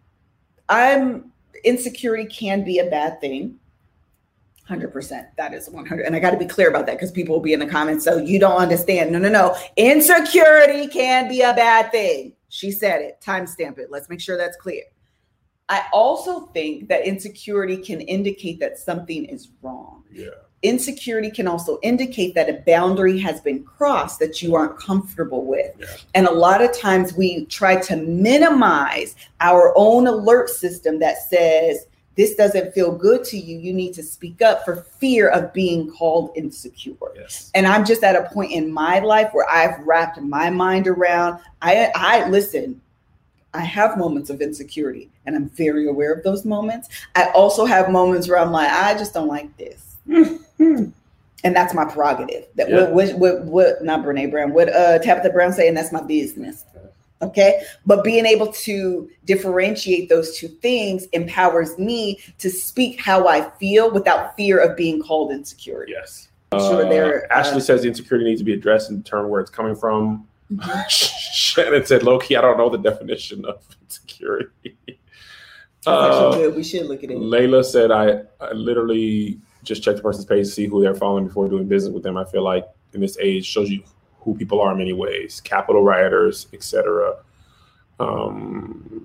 I'm insecurity can be a bad thing. one hundred percent. That is one hundred. And I got to be clear about that because people will be in the comments. So you don't understand. No, no, no. Insecurity can be a bad thing. She said it. Timestamp it. Let's make sure that's clear. I also think that insecurity can indicate that something is wrong. Yeah. Insecurity can also indicate that a boundary has been crossed that you aren't comfortable with. Yeah. And a lot of times we try to minimize our own alert system that says, this doesn't feel good to you. You need to speak up for fear of being called insecure. Yes. And I'm just at a point in my life where I've wrapped my mind around, I, I listen, I have moments of insecurity and I'm very aware of those moments. I also have moments where I'm like, I just don't like this. And that's my prerogative. That yeah. what, what, what, what, not Brene Brown, what uh, Tabitha Brown saying, that's my business. Okay. But being able to differentiate those two things empowers me to speak how I feel without fear of being called insecure. Yes. Sure, uh, Ashley uh, says the insecurity needs to be addressed and determine where it's coming from. Mm-hmm. Shannon said, low-key, I don't know the definition of insecurity. That's uh, actually good. We should look at it. Layla said, I, I literally just check the person's page to see who they're following before doing business with them. I feel like in this age shows you who people are in many ways, capital rioters, et cetera. Um,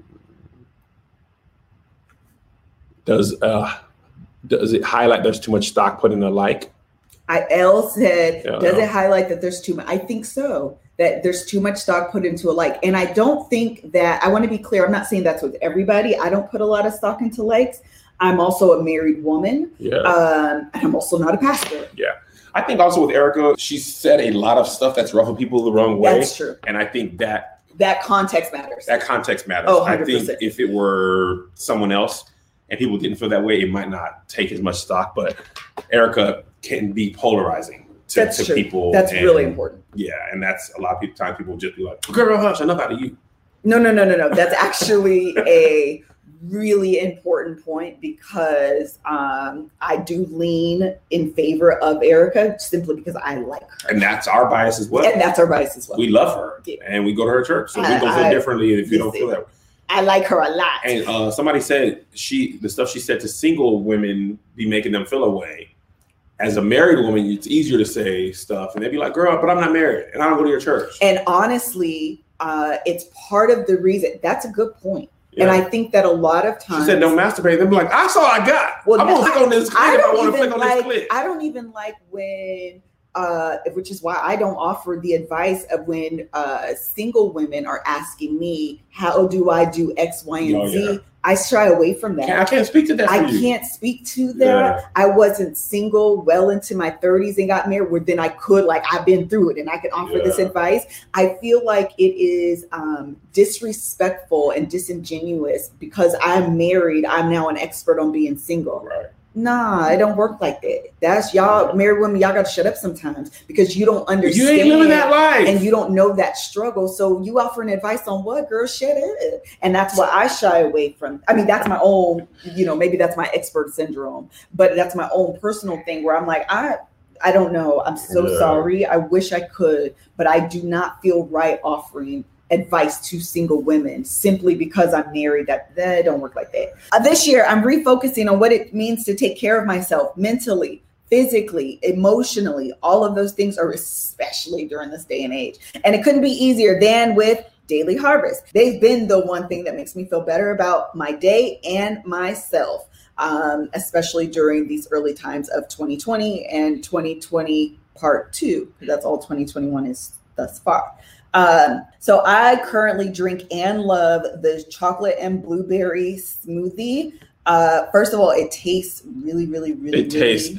does uh, does it highlight there's too much stock put in a like? I L said, yeah, does no. it highlight that there's too much? I think so, that there's too much stock put into a like. And I don't think that, I want to be clear, I'm not saying that's with everybody. I don't put a lot of stock into likes. I'm also a married woman. Yeah. Um, and I'm also not a pastor. Yeah. I think also with Erica, she said a lot of stuff that's ruffled people the wrong way. That's true. And I think that that context matters. That context matters. Oh, one hundred percent. I think if it were someone else and people didn't feel that way, it might not take as much stock. But Erica can be polarizing to, that's to true. people. That's and, really important. Yeah. And that's a lot of people, times people just be like, girl, hush, enough out of you. No, no, no, no, no. That's actually a really important point because um, I do lean in favor of Erica simply because I like her. And that's our bias as well. And that's our bias as well. We love her yeah. and we go to her church. So I, we don't feel I, differently if you don't feel that way. I like her a lot. And uh, somebody said she, the stuff she said to single women be making them feel away. As a married woman, it's easier to say stuff and they'd be like, girl, but I'm not married and I don't go to your church. And honestly, uh, it's part of the reason. That's a good point. Yeah. And I think that a lot of times she said, "Don't masturbate." They'll be like, "I saw, I got. Well, I'm gonna click on this clip. I, don't I want to click on like, this clip." I don't even like when, uh, which is why I don't offer the advice of when uh, single women are asking me, "How do I do X, Y, and oh, Z?" Yeah. I shy away from that. I can't speak to that. I you. can't speak to that. Yeah. I wasn't single well into my thirties and got married where then I could, like, I've been through it and I can offer yeah. this advice. I feel like it is um, disrespectful and disingenuous because I'm married. I'm now an expert on being single. Right. Nah, it don't work like that. That's y'all married women. Y'all got to shut up sometimes because you don't understand. You ain't living that life. And you don't know that struggle. So you offering advice on what, girl? Shut up. And that's what I shy away from. I mean, that's my own, you know, maybe that's my expert syndrome, but that's my own personal thing where I'm like, I, I don't know. I'm so yeah. sorry. I wish I could, but I do not feel right offering advice to single women simply because I'm married. That that don't work like that. Uh, this year, I'm refocusing on what it means to take care of myself mentally, physically, emotionally. All of those things are especially during this day and age. And it couldn't be easier than with Daily Harvest. They've been the one thing that makes me feel better about my day and myself, um, especially during these early times of twenty twenty and twenty twenty part two. That's all twenty twenty-one is thus far. Um, so I currently drink and love the chocolate and blueberry smoothie. Uh, first of all, it tastes really, really, really, It really, tastes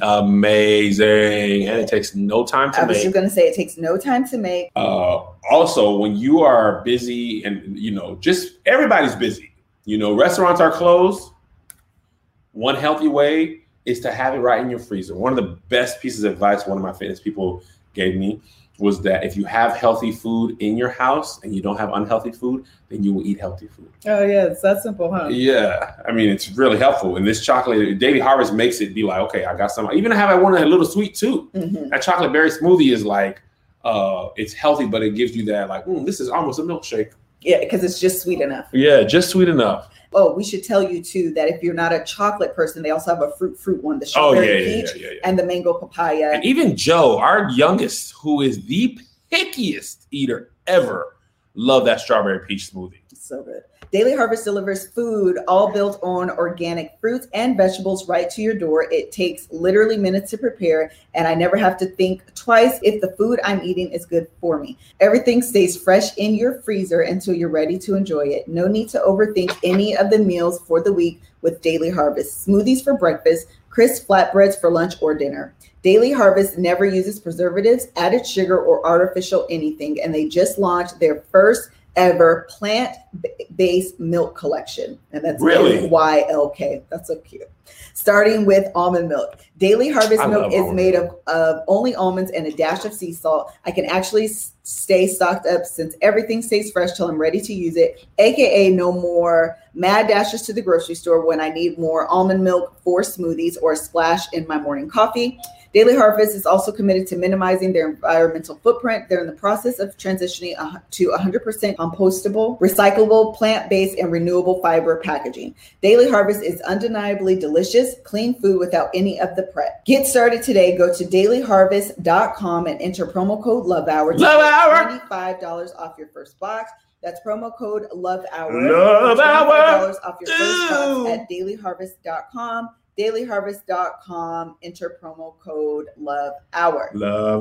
amazing and it takes no time to I make. I was just going to say it takes no time to make. Uh, also, when you are busy and, you know, just everybody's busy, you know, restaurants are closed. One healthy way is to have it right in your freezer. One of the best pieces of advice one of my fitness people gave me was that if you have healthy food in your house and you don't have unhealthy food, then you will eat healthy food. Oh, yeah. It's that simple, huh? Yeah. I mean, it's really helpful. And this chocolate, Daily Harvest makes it be like, okay, I got some. Even have I want a little sweet too. Mm-hmm. That chocolate berry smoothie is like, uh, it's healthy, but it gives you that like, mm, this is almost a milkshake. Yeah, because it's just sweet enough. Yeah, just sweet enough. Oh, we should tell you too that if you're not a chocolate person, they also have a fruit fruit one, the strawberry oh, yeah, yeah, peach yeah, yeah, yeah. and the mango papaya. And even Joe, our youngest, who is the pickiest eater ever, love that strawberry peach smoothie. So good. Daily Harvest delivers food all built on organic fruits and vegetables right to your door. It takes literally minutes to prepare, and I never have to think twice if the food I'm eating is good for me. Everything stays fresh in your freezer until you're ready to enjoy it. No need to overthink any of the meals for the week with Daily Harvest. Smoothies for breakfast, crisp flatbreads for lunch or dinner. Daily Harvest never uses preservatives, added sugar, or artificial anything, and they just launched their first ever plant-based milk collection. And that's really Y L K. That's so cute. Starting with almond milk. Daily Harvest I milk is made milk. of, of only almonds and a dash of sea salt. I can actually s- stay stocked up since everything stays fresh till I'm ready to use it, A K A no more mad dashes to the grocery store when I need more almond milk for smoothies or a splash in my morning coffee. Daily Harvest is also committed to minimizing their environmental footprint. They're in the process of transitioning to one hundred percent compostable, recyclable, plant-based, and renewable fiber packaging. Daily Harvest is undeniably delicious, clean food without any of the prep. Get started today. Go to daily harvest dot com and enter promo code LOVEHOUR to Love get Hour. twenty-five dollars off your first box. That's promo code LOVEHOUR. Love twenty-five Hour. dollars off your first box Ooh. at daily harvest dot com. daily harvest dot com, enter promo code Love Hour. Love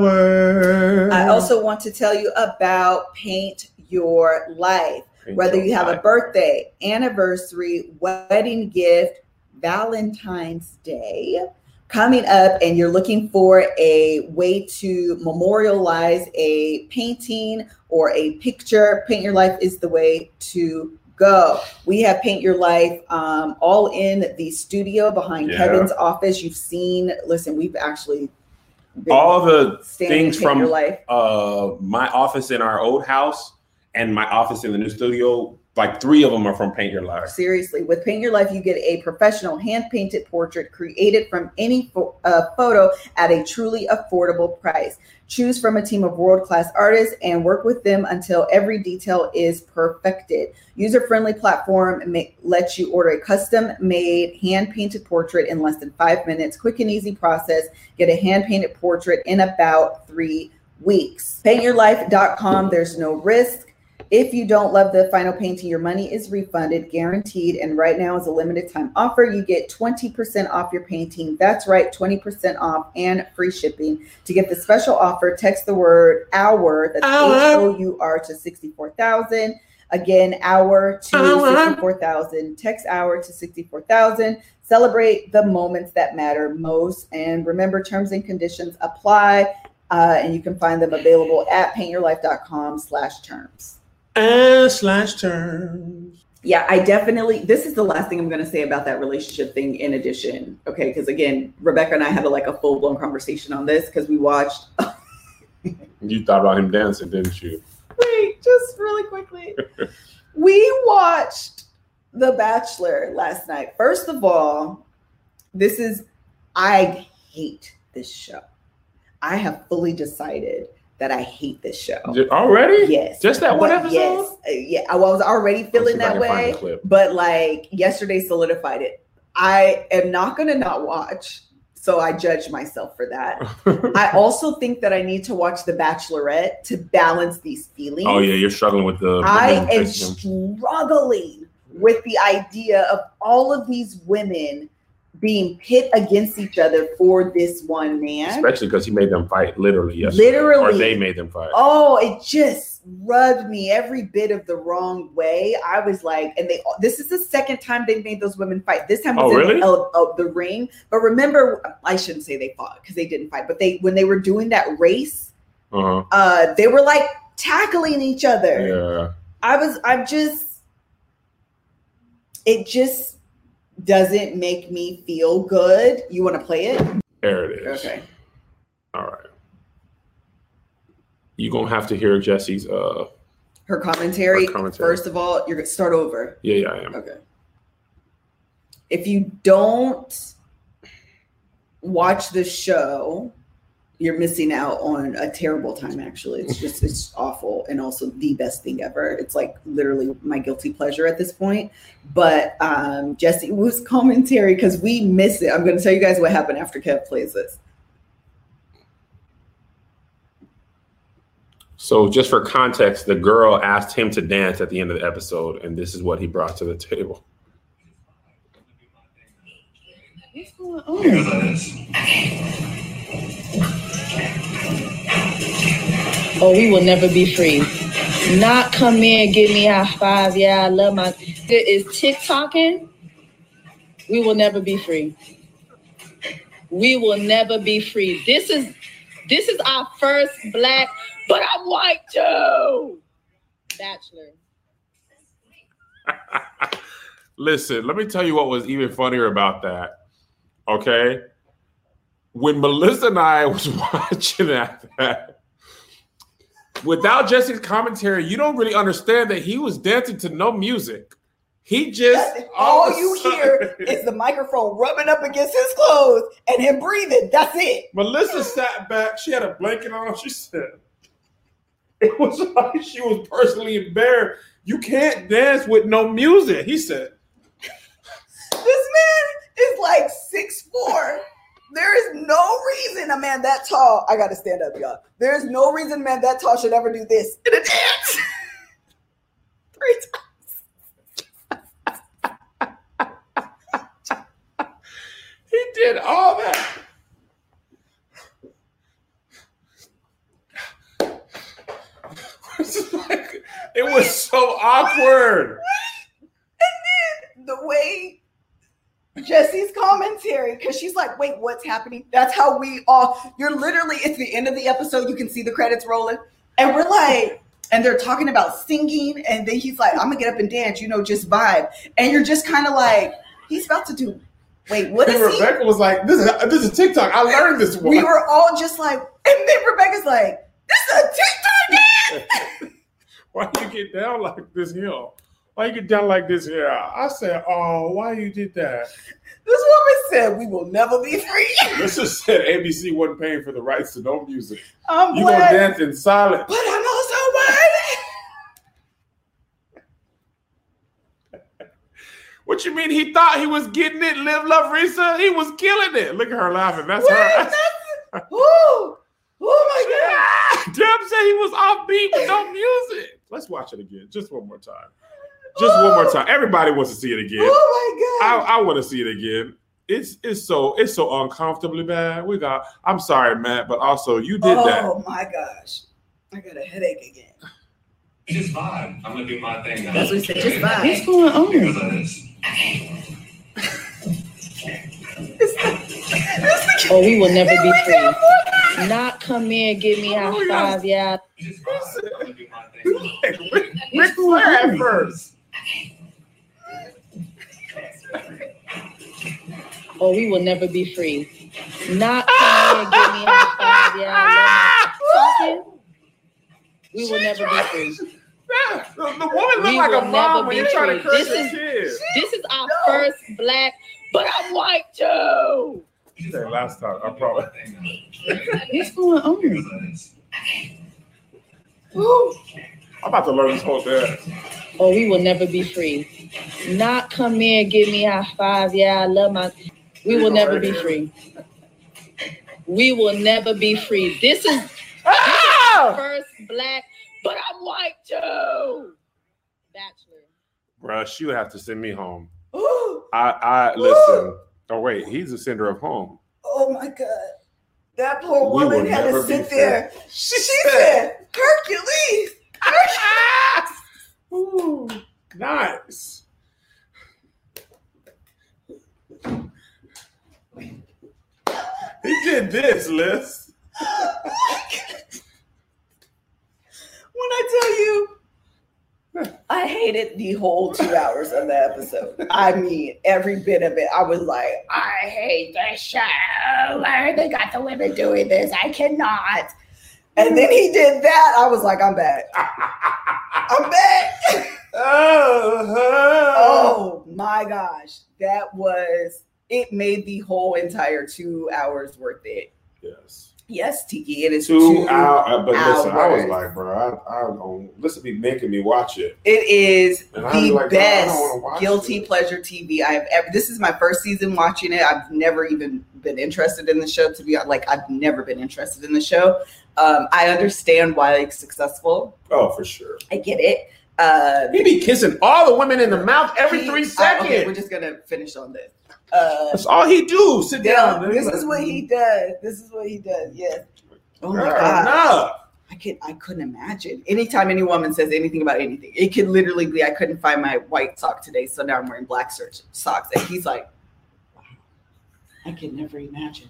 Hour. I also want to tell you about Paint Your Life. Paint Whether Your you have Life. a birthday, anniversary, wedding gift, Valentine's Day coming up, and you're looking for a way to memorialize a painting or a picture, Paint Your Life is the way to go. We have Paint Your Life um, all in the studio behind Yeah. Kevin's office. You've seen, listen, we've actually been All the standing things Paint from Your Life. uh, my office in our old house and my office in the new studio, like three of them are from Paint Your Life. Seriously, with Paint Your Life, you get a professional hand-painted portrait created from any fo- uh, photo at a truly affordable price. Choose from a team of world-class artists and work with them until every detail is perfected. User-friendly platform may, lets you order a custom-made hand-painted portrait in less than five minutes. Quick and easy process. Get a hand-painted portrait in about three weeks. paint your life dot com. There's no risk. If you don't love the final painting, your money is refunded, guaranteed. And right now is a limited time offer. You get twenty percent off your painting. That's right, twenty percent off and free shipping. To get the special offer, text the word hour, that's H O U R, to sixty-four thousand. Again, hour to sixty-four thousand. Text hour to sixty-four thousand. Celebrate the moments that matter most. And remember, terms and conditions apply. Uh, and you can find them available at paint your life dot com slash terms. And slash terms. Yeah, I definitely, this is the last thing I'm going to say about that relationship thing in addition. Okay, because again, Rebecca and I had a, like a full-blown conversation on this because we watched. You thought about him dancing, didn't you? Wait, just really quickly. We watched The Bachelor last night. First of all, this is, I hate this show. I have fully decided that I hate this show. Already? Yes. Just that one But episode? yes. Uh, yeah, I was already feeling Let's see if I that can find way, the clip. but like yesterday solidified it. I am not going to not watch, so I judge myself for that. I also think that I need to watch The Bachelorette to balance these feelings. Oh yeah, you're struggling with the. the I am presentation. struggling with the idea of all of these women being pit against each other for this one man. Especially because he made them fight literally yesterday. Literally. Or they made them fight. Oh, it just rubbed me every bit of the wrong way. I was like, and they, this is the second time they've made those women fight. This time it was Oh, in really? the, uh, the ring. But remember, I shouldn't say they fought because they didn't fight, but they, when they were doing that race, Uh-huh. uh, they were like tackling each other. Yeah. I was, I'm just, it just doesn't make me feel good. You want to play it? There it is. Okay. All right. You're going to have to hear Jesse's. Uh, Her commentary. Her commentary. First of all, you're going to start over. yeah, yeah, I am. Okay. If you don't watch the show, you're missing out on a terrible time, actually. It's just, it's awful. And also the best thing ever. It's like literally my guilty pleasure at this point. But um, Jesse Wu's commentary, because we miss it. I'm going to tell you guys what happened after Kev plays this. So just for context, the girl asked him to dance at the end of the episode, and this is what he brought to the table. What's going on? Oh, we will never be free. Not come in, give me a high five. Yeah, I love my. It is TikToking. We will never be free. We will never be free. This is this is our first black, but I'm white too. Bachelor. Listen, let me tell you what was even funnier about that. Okay, when Melissa and I was watching that, without Jesse's commentary, you don't really understand that he was dancing to no music. He just all, all you sudden, hear is the microphone rubbing up against his clothes and him breathing. That's it. Melissa sat back. She had a blanket on. She said, "It was like she was personally embarrassed. You can't dance with no music." He said, "This man is like six foot four. There is no reason a man that tall. I gotta stand up, y'all. There is no reason a man that tall should ever do this in a dance three times." He did all that. It was so awkward. And then the way Jesse's commentary, because she's like, wait, what's happening? That's how we all, you're literally, it's the end of the episode. You can see the credits rolling. And we're like, and they're talking about singing. And then he's like, I'm going to get up and dance, you know, just vibe. And you're just kind of like, he's about to do Wait, what and is Rebecca he? was like, this is this is TikTok. I learned this one. We were all just like, and then Rebecca's like, this is a TikTok dance. Why you get down like this here? Why you get down like this here? I said, oh, why you did that? This woman said, we will never be free. This just said A B C wasn't paying for the rights to no music. I'm you glad, gonna dance in silence. But I'm also worthy. What you mean he thought he was getting it? Live, love, Risa? He was killing it. Look at her laughing. That's Wait, her. That's, oh, oh my God. Deb said he was off beat with no music. Let's watch it again. Just one more time. Just oh. one more time. Everybody wants to see it again. Oh my God. I, I want to see it again. It's it's so it's so uncomfortably bad. We got I'm sorry, Matt, but also you did oh, that. Oh my gosh. I got a headache again. Just vibe. I'm gonna do my thing now. That's what he said. Just vibe. What's going on? Because of this. Oh, we will never be free. Not come in, give me a high five, yeah. Just vibe. I'm gonna do my thing. Ric, Ric Flair at first. Oh, we will never be free. Not come in, give me a high five, yeah. Talking. We will never be free. Yeah, the, the woman looked like a mom when you try to curse this your is, kids. This is our no. first black, but I'm white too. You said last time, I probably. What's going on? I'm about to learn this whole dance. Oh, we will never be free. Not come in, give me a high five, yeah. I love my. We will never be free. We will never be free. This is. Ah! First black, but I'm white too. Bachelor. Bruh, she would have to send me home. Ooh. I, I listen. Oh wait, he's a sender of home. Oh my God, that poor We woman will had to never sit be there. free. She, she said, "Hercules." Hercules. Ooh, nice. He did this, Liz. When I tell you, I hated the whole two hours of the episode. I mean, every bit of it. I was like, I hate this show. Why they got the women doing this? I cannot. And then he did that. I was like, I'm back. I'm back. Oh my gosh. That was, it made the whole entire two hours worth it. Yes. Yes, Tiki, it is two, two hours. But listen, hours. I was like, bro, I, I don't listen. Be making me watch it. It is and the like, best guilty it. pleasure T V I have ever. This is my first season watching it. I've never even been interested in the show. To be like, I've never been interested in the show. Um, I understand why it's successful. Oh, for sure. I get it. Uh, he be kissing all the women in the mouth every he, three seconds. I, okay, we're just gonna finish on this. Uh, That's all he do. Sit down. This is what he does. This is what he does. Yes. Oh my Girl, God. No. I could I couldn't imagine. Anytime any woman says anything about anything, it could literally be I couldn't find my white sock today, so now I'm wearing black socks. And he's like, wow, I could never imagine.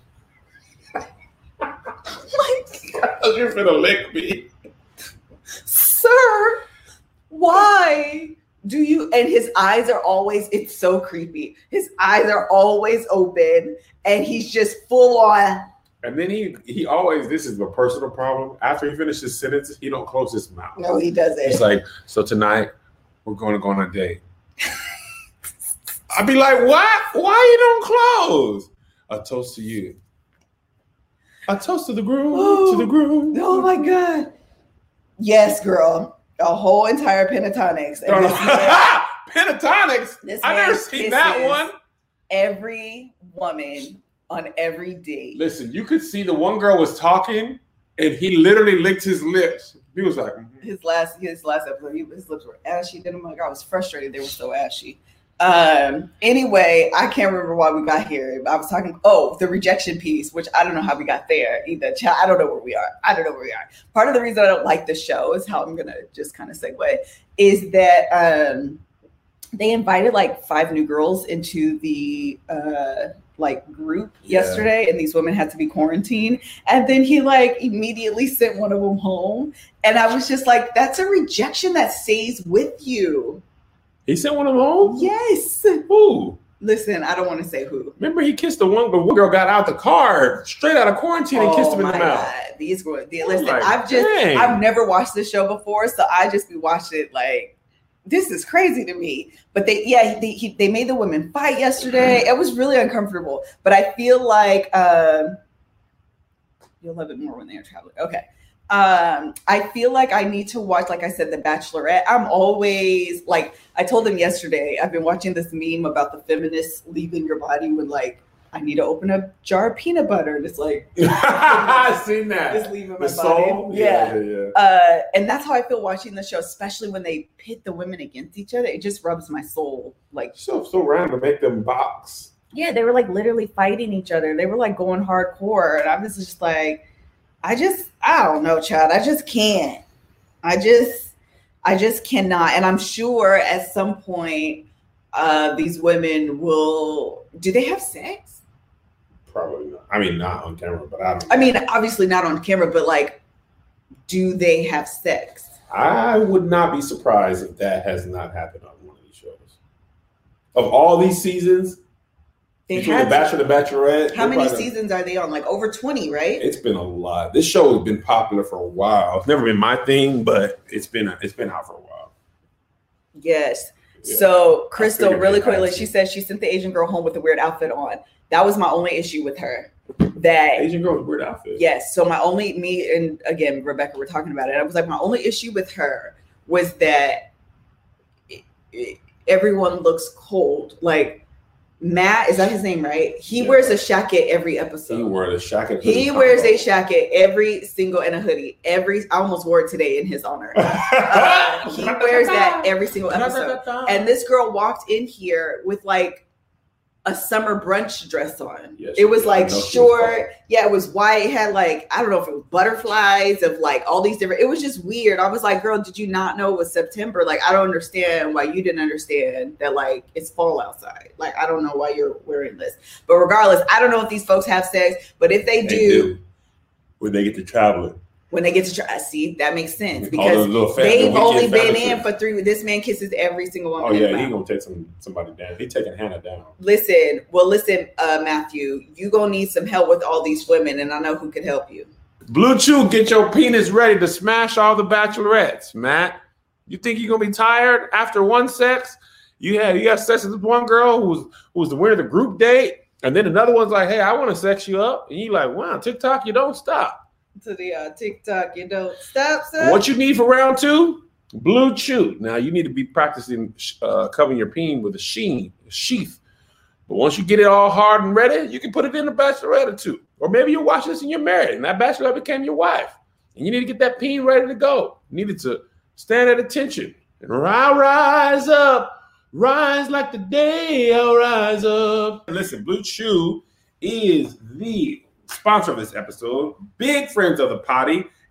Like, you're gonna lick me. Sir, Why do you? And his eyes are always, it's so creepy. His eyes are always open and he's just full on. And then he he always, this is a personal problem. After he finishes his sentence, he don't close his mouth. No, he doesn't. He's like, so tonight we're going to go on a date. I'd be like, what? Why you don't close? A toast to you. A toast to the groom, oh, to the groom. Oh my God. Yes, girl. A whole entire pentatonics. And this man, pentatonics? This I never seen that one. Every woman on every date. Listen, you could see the one girl was talking and he literally licked his lips. He was like, mm-hmm. his last his last episode, his lips were ashy. Then I'm like, I was frustrated. They were so ashy. Um, anyway, I can't remember why we got here. I was talking, oh, the rejection piece, which I don't know how we got there either. I don't know where we are. I don't know where we are. Part of the reason I don't like the show is how I'm going to just kind of segue is that um, they invited like five new girls into the uh, like group yeah. yesterday, and these women had to be quarantined. And then he like immediately sent one of them home. And I was just like, that's a rejection that stays with you. He sent one of them home? Yes. Who? Listen, I don't want to say who. Remember, he kissed the one, but one girl got out the car straight out of quarantine and oh kissed him in the God. mouth. These were, the, listen, like, I've just, dang. I've never watched this show before, so I just be watching it like, this is crazy to me. But they, yeah, they, he, they made the women fight yesterday. It was really uncomfortable. But I feel like um, you'll love it more when they're traveling. Okay. Um, I feel like I need to watch, like I said, The Bachelorette. I'm always like, I told them yesterday, I've been watching this meme about the feminists leaving your body when like, I need to open a jar of peanut butter. And it's like, I've seen that. It's leaving my the body. soul? Yeah. Yeah, yeah, yeah. Uh, and that's how I feel watching the show, especially when they pit the women against each other. It just rubs my soul. Like, so, so random to make them box. Yeah, they were like literally fighting each other. They were like going hardcore. And I was just like, I just, I don't know, child. I just can't. I just, I just cannot. And I'm sure at some point, uh, these women will, do they have sex? Probably not. I mean, not on camera, but I don't know. I mean, obviously not on camera, but like, do they have sex? I would not be surprised if that has not happened on one of these shows. Of all these seasons, They between The Bachelor and The Bachelorette. How many seasons are they on? Like over twenty, right? It's been a lot. This show has been popular for a while. It's never been my thing, but it's been it's been out for a while. Yes. Yeah. So Crystal, really it quickly, out. she said she sent the Asian girl home with a weird outfit on. That was my only issue with her. That Asian girl with weird outfit. Yes. So my only me and again Rebecca were talking about it. I was like, my only issue with her was that it, it, everyone looks cold. Like Matt, is that his name, right? He yeah. wears a jacket every episode. He wears a jacket. He wears a jacket every single and a hoodie. Every I almost wore it today in his honor. uh, he wears that every single episode. And this girl walked in here with like a summer brunch dress on. Yes, it was like short. Was yeah, it was white. It had like, I don't know if it was butterflies of like all these different, it was just weird. I was like, girl, did you not know it was September? Like, I don't understand why you didn't understand that like it's fall outside. Like, I don't know why you're wearing this. But regardless, I don't know if these folks have sex, but if they, they do, do. When they get to traveling. When they get to try, see, that makes sense because they've only been in for three. This man kisses every single one. Oh yeah, he's gonna take some somebody down. He's taking Hannah down. Listen, well, listen, uh, Matthew, you gonna need some help with all these women, and I know who can help you. Blue Chew, get your penis ready to smash all the bachelorettes, Matt. You think you're gonna be tired after one sex? You had you got sex with one girl who was who was the winner of the group date, and then another one's like, "Hey, I want to sex you up," and you like, "Wow, TikTok, you don't stop." To the uh, TikTok, you don't stop, son. What you need for round two? Blue Chew. Now you need to be practicing uh, covering your peen with a sheen, a sheath. But once you get it all hard and ready, you can put it in a bachelorette or two. Or maybe you're watching this and you're married, and that bachelorette became your wife, and you need to get that peen ready to go. You needed to stand at attention and rise up, rise like the day I'll rise up. Listen, Blue Chew is the sponsor of this episode, big friends of the potty,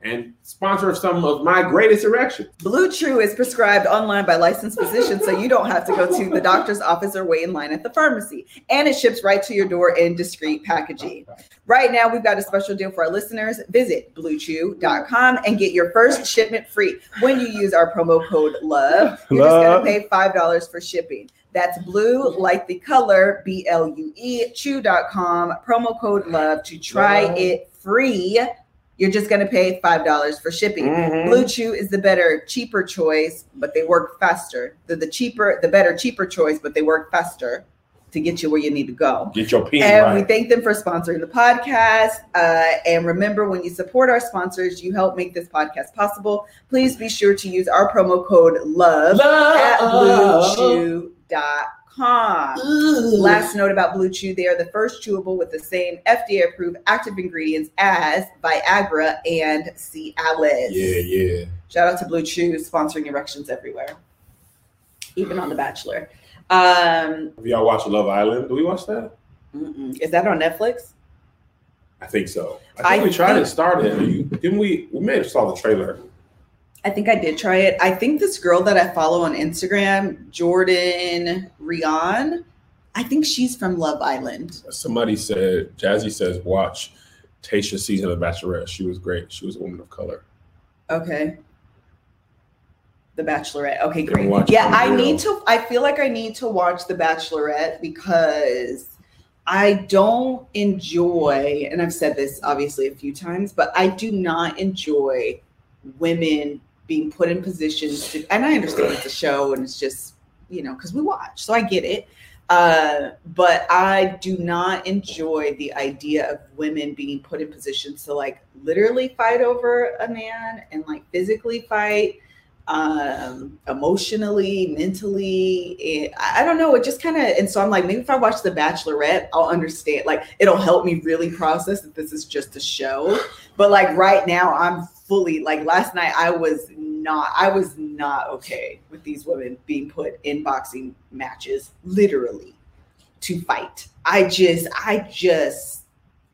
and sponsor of some of my greatest erections. Blue Chew is prescribed online by licensed physicians, so you don't have to go to the doctor's office or wait in line at the pharmacy. And it ships right to your door in discreet packaging. Right now, we've got a special deal for our listeners. Visit blue chew dot com and get your first shipment free when you use our promo code LOVE. You're just going to pay five dollars for shipping. That's blue, like the color, B L U E, chew dot com, promo code LOVE to try love. It free. You're just going to pay five dollars for shipping. Mm-hmm. Blue Chew is the better, cheaper choice, but they work faster. They're the cheaper, the better, cheaper choice, but they work faster to get you where you need to go. Get your pee And right. we thank them for sponsoring the podcast. Uh, and remember, when you support our sponsors, you help make this podcast possible. Please be sure to use our promo code LOVE, love. At blue chew dot com. Last note about Blue Chew, they are the first chewable with the same F D A-approved active ingredients as Viagra and Cialis. Yeah, yeah. Shout out to Blue Chew, sponsoring erections everywhere, even on The Bachelor. Um, Have y'all watched Love Island? Do we watch that? mm-mm. Is that on Netflix? I think so. I think I we tried think- to start it. You- Didn't we? We may have saw the trailer. I think I did try it. I think this girl that I follow on Instagram, Jordan Rian, I think she's from Love Island. Somebody said, Jazzy says, watch Tayshia's season of Bachelorette. She was great. She was a woman of color. Okay. The Bachelorette. Okay, Didn't great. watch Yeah, it. I need to, I feel like I need to watch The Bachelorette because I don't enjoy, and I've said this obviously a few times, but I do not enjoy women being put in positions to, and I understand it's a show and it's just, you know, because we watch, so I get it. Uh, but I do not enjoy the idea of women being put in positions to like literally fight over a man and like physically fight, um, emotionally, mentally. It, I don't know. It just kind of, and so I'm like, maybe if I watch The Bachelorette, I'll understand. Like, it'll help me really process that this is just a show. But like right now, I'm fully like last night. I was not. I was not okay with these women being put in boxing matches, literally, to fight. I just, I just,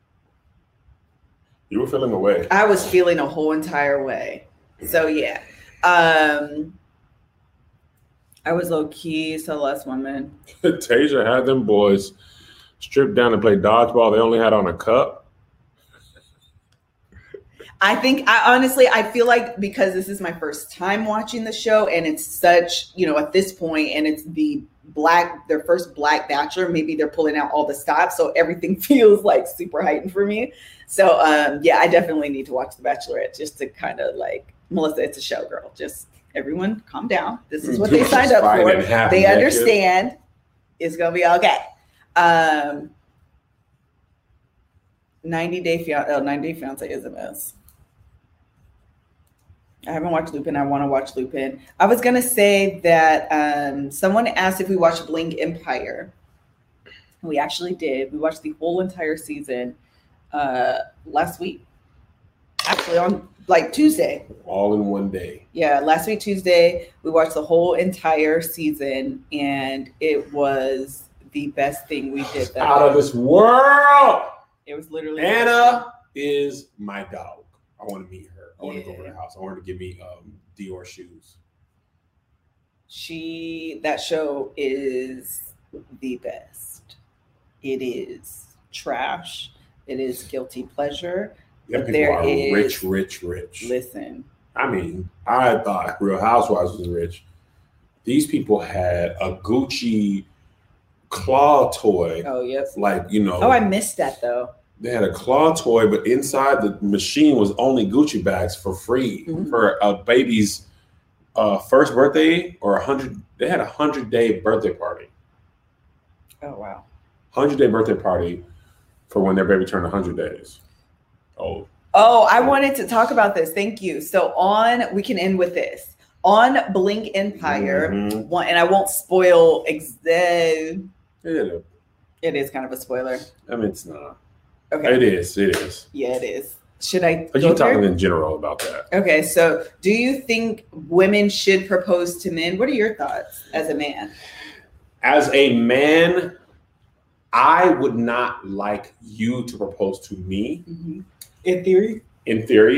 You were feeling away. I was feeling a whole entire way. So yeah, um, I was low key. So last woman. Tasia had them boys stripped down and play dodgeball. They only had on a cup. I think I honestly, I feel like because this is my first time watching the show and it's such, you know, at this point and it's the black, their first black bachelor, maybe they're pulling out all the stops. So everything feels like super heightened for me. So um, yeah, I definitely need to watch The Bachelorette just to kind of like, Melissa, it's a show, girl. Just everyone calm down. This is what they signed up for. They understand it's going to be okay. Um, ninety Day Fiance, oh, ninety Day Fiance is a mess. I haven't watched Lupin. I want to watch Lupin. I was going to say that um, someone asked if we watched Bling Empire. We actually did. We watched the whole entire season uh, last week. Actually, on like Tuesday. All in one day. Yeah, last week, Tuesday, we watched the whole entire season, and it was the best thing we did. That Out of this world. It was literally Anna is my dog. I want to meet her. I want Yeah. to go over to the house. I want her to give me um, Dior shoes. She, that show is the best. It is trash. It is guilty pleasure. Them But people there are is- rich, rich, rich. Listen, I mean, I thought Real Housewives was rich. These people had a Gucci claw toy. oh, yes. Like, you know, Oh, I missed that, though. they had a claw toy, but inside the machine was only Gucci bags for free Mhm. for a baby's uh, first birthday or a hundred. They had a hundred day birthday party, Oh, wow. hundred day birthday party for when their baby turned a hundred days. Oh, Oh, I wanted to talk about this. Thank you. So on, we can end with this. On Bling Empire, Mhm. one, and I won't spoil, ex- uh, yeah. it is kind of a spoiler. I mean, it's not. Okay. It is. It is. Yeah, it is. Should I But go you're talking there? in general about that. Okay, so do you think women should propose to men? What are your thoughts as a man? As a man, I would not like you to propose to me. In theory? In theory,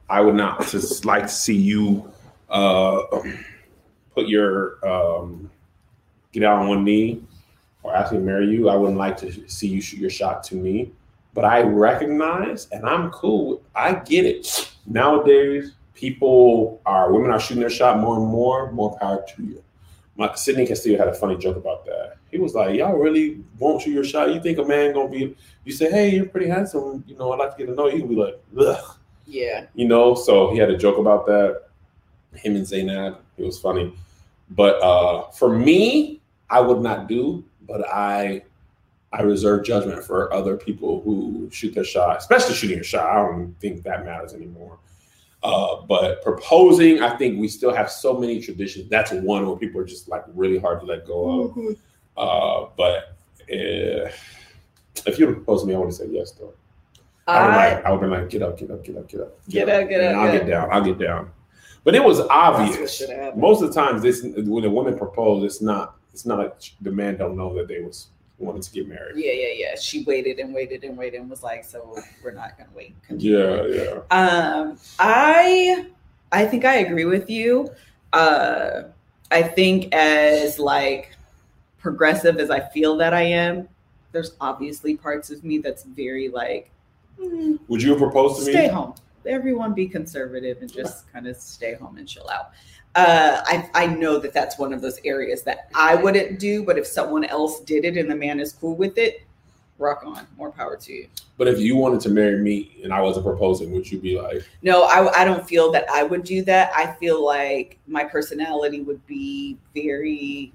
I would not just like to see you uh, put your um, get out on one knee or ask me to marry you. I wouldn't like to see you shoot your shot to me. But I recognize, and I'm cool. I get it. Nowadays, people are women are shooting their shot more and more. More power to you. My, Sidney Castillo had a funny joke about that. He was like, "Y'all really won't shoot your shot? You think a man gonna be? You say, hey, you're pretty handsome. You know, I'd like to get to know you. He'll be like, ugh. Yeah. You know." So he had a joke about that. Him and Zaynab. It was funny. But uh, for me, I would not do. But I. I reserve judgment for other people who shoot their shot, especially shooting your shot. I don't think that matters anymore. Uh, but proposing, I think we still have so many traditions. That's one where people are just like really hard to let go of. Mm-hmm. Uh, but uh, if you propose to me, I would have said yes, though. I, I would like, I would be like, get up, get up, get up, get up, get, get up, get up. I'll get get down. I'll get down. But it was obvious. Most of the times, this when a woman proposed, it's not. It's not like the man don't know that they was. Wanted to get married. Yeah, yeah, yeah. She waited and waited and waited and was like, "So we're not gonna wait." Yeah, yeah. Um, I, I think I agree with you. Uh, I think as like progressive as I feel that I am, there's obviously parts of me that's very like. Mm, Would you propose to stay me? Stay home. Everyone be conservative and just kind of stay home and chill out. Uh, I, I know that that's one of those areas that I wouldn't do, but if someone else did it and the man is cool with it, rock on, more power to you. But if you wanted to marry me and I wasn't proposing, would you be like? No, I, I don't feel that I would do that. I feel like my personality would be very.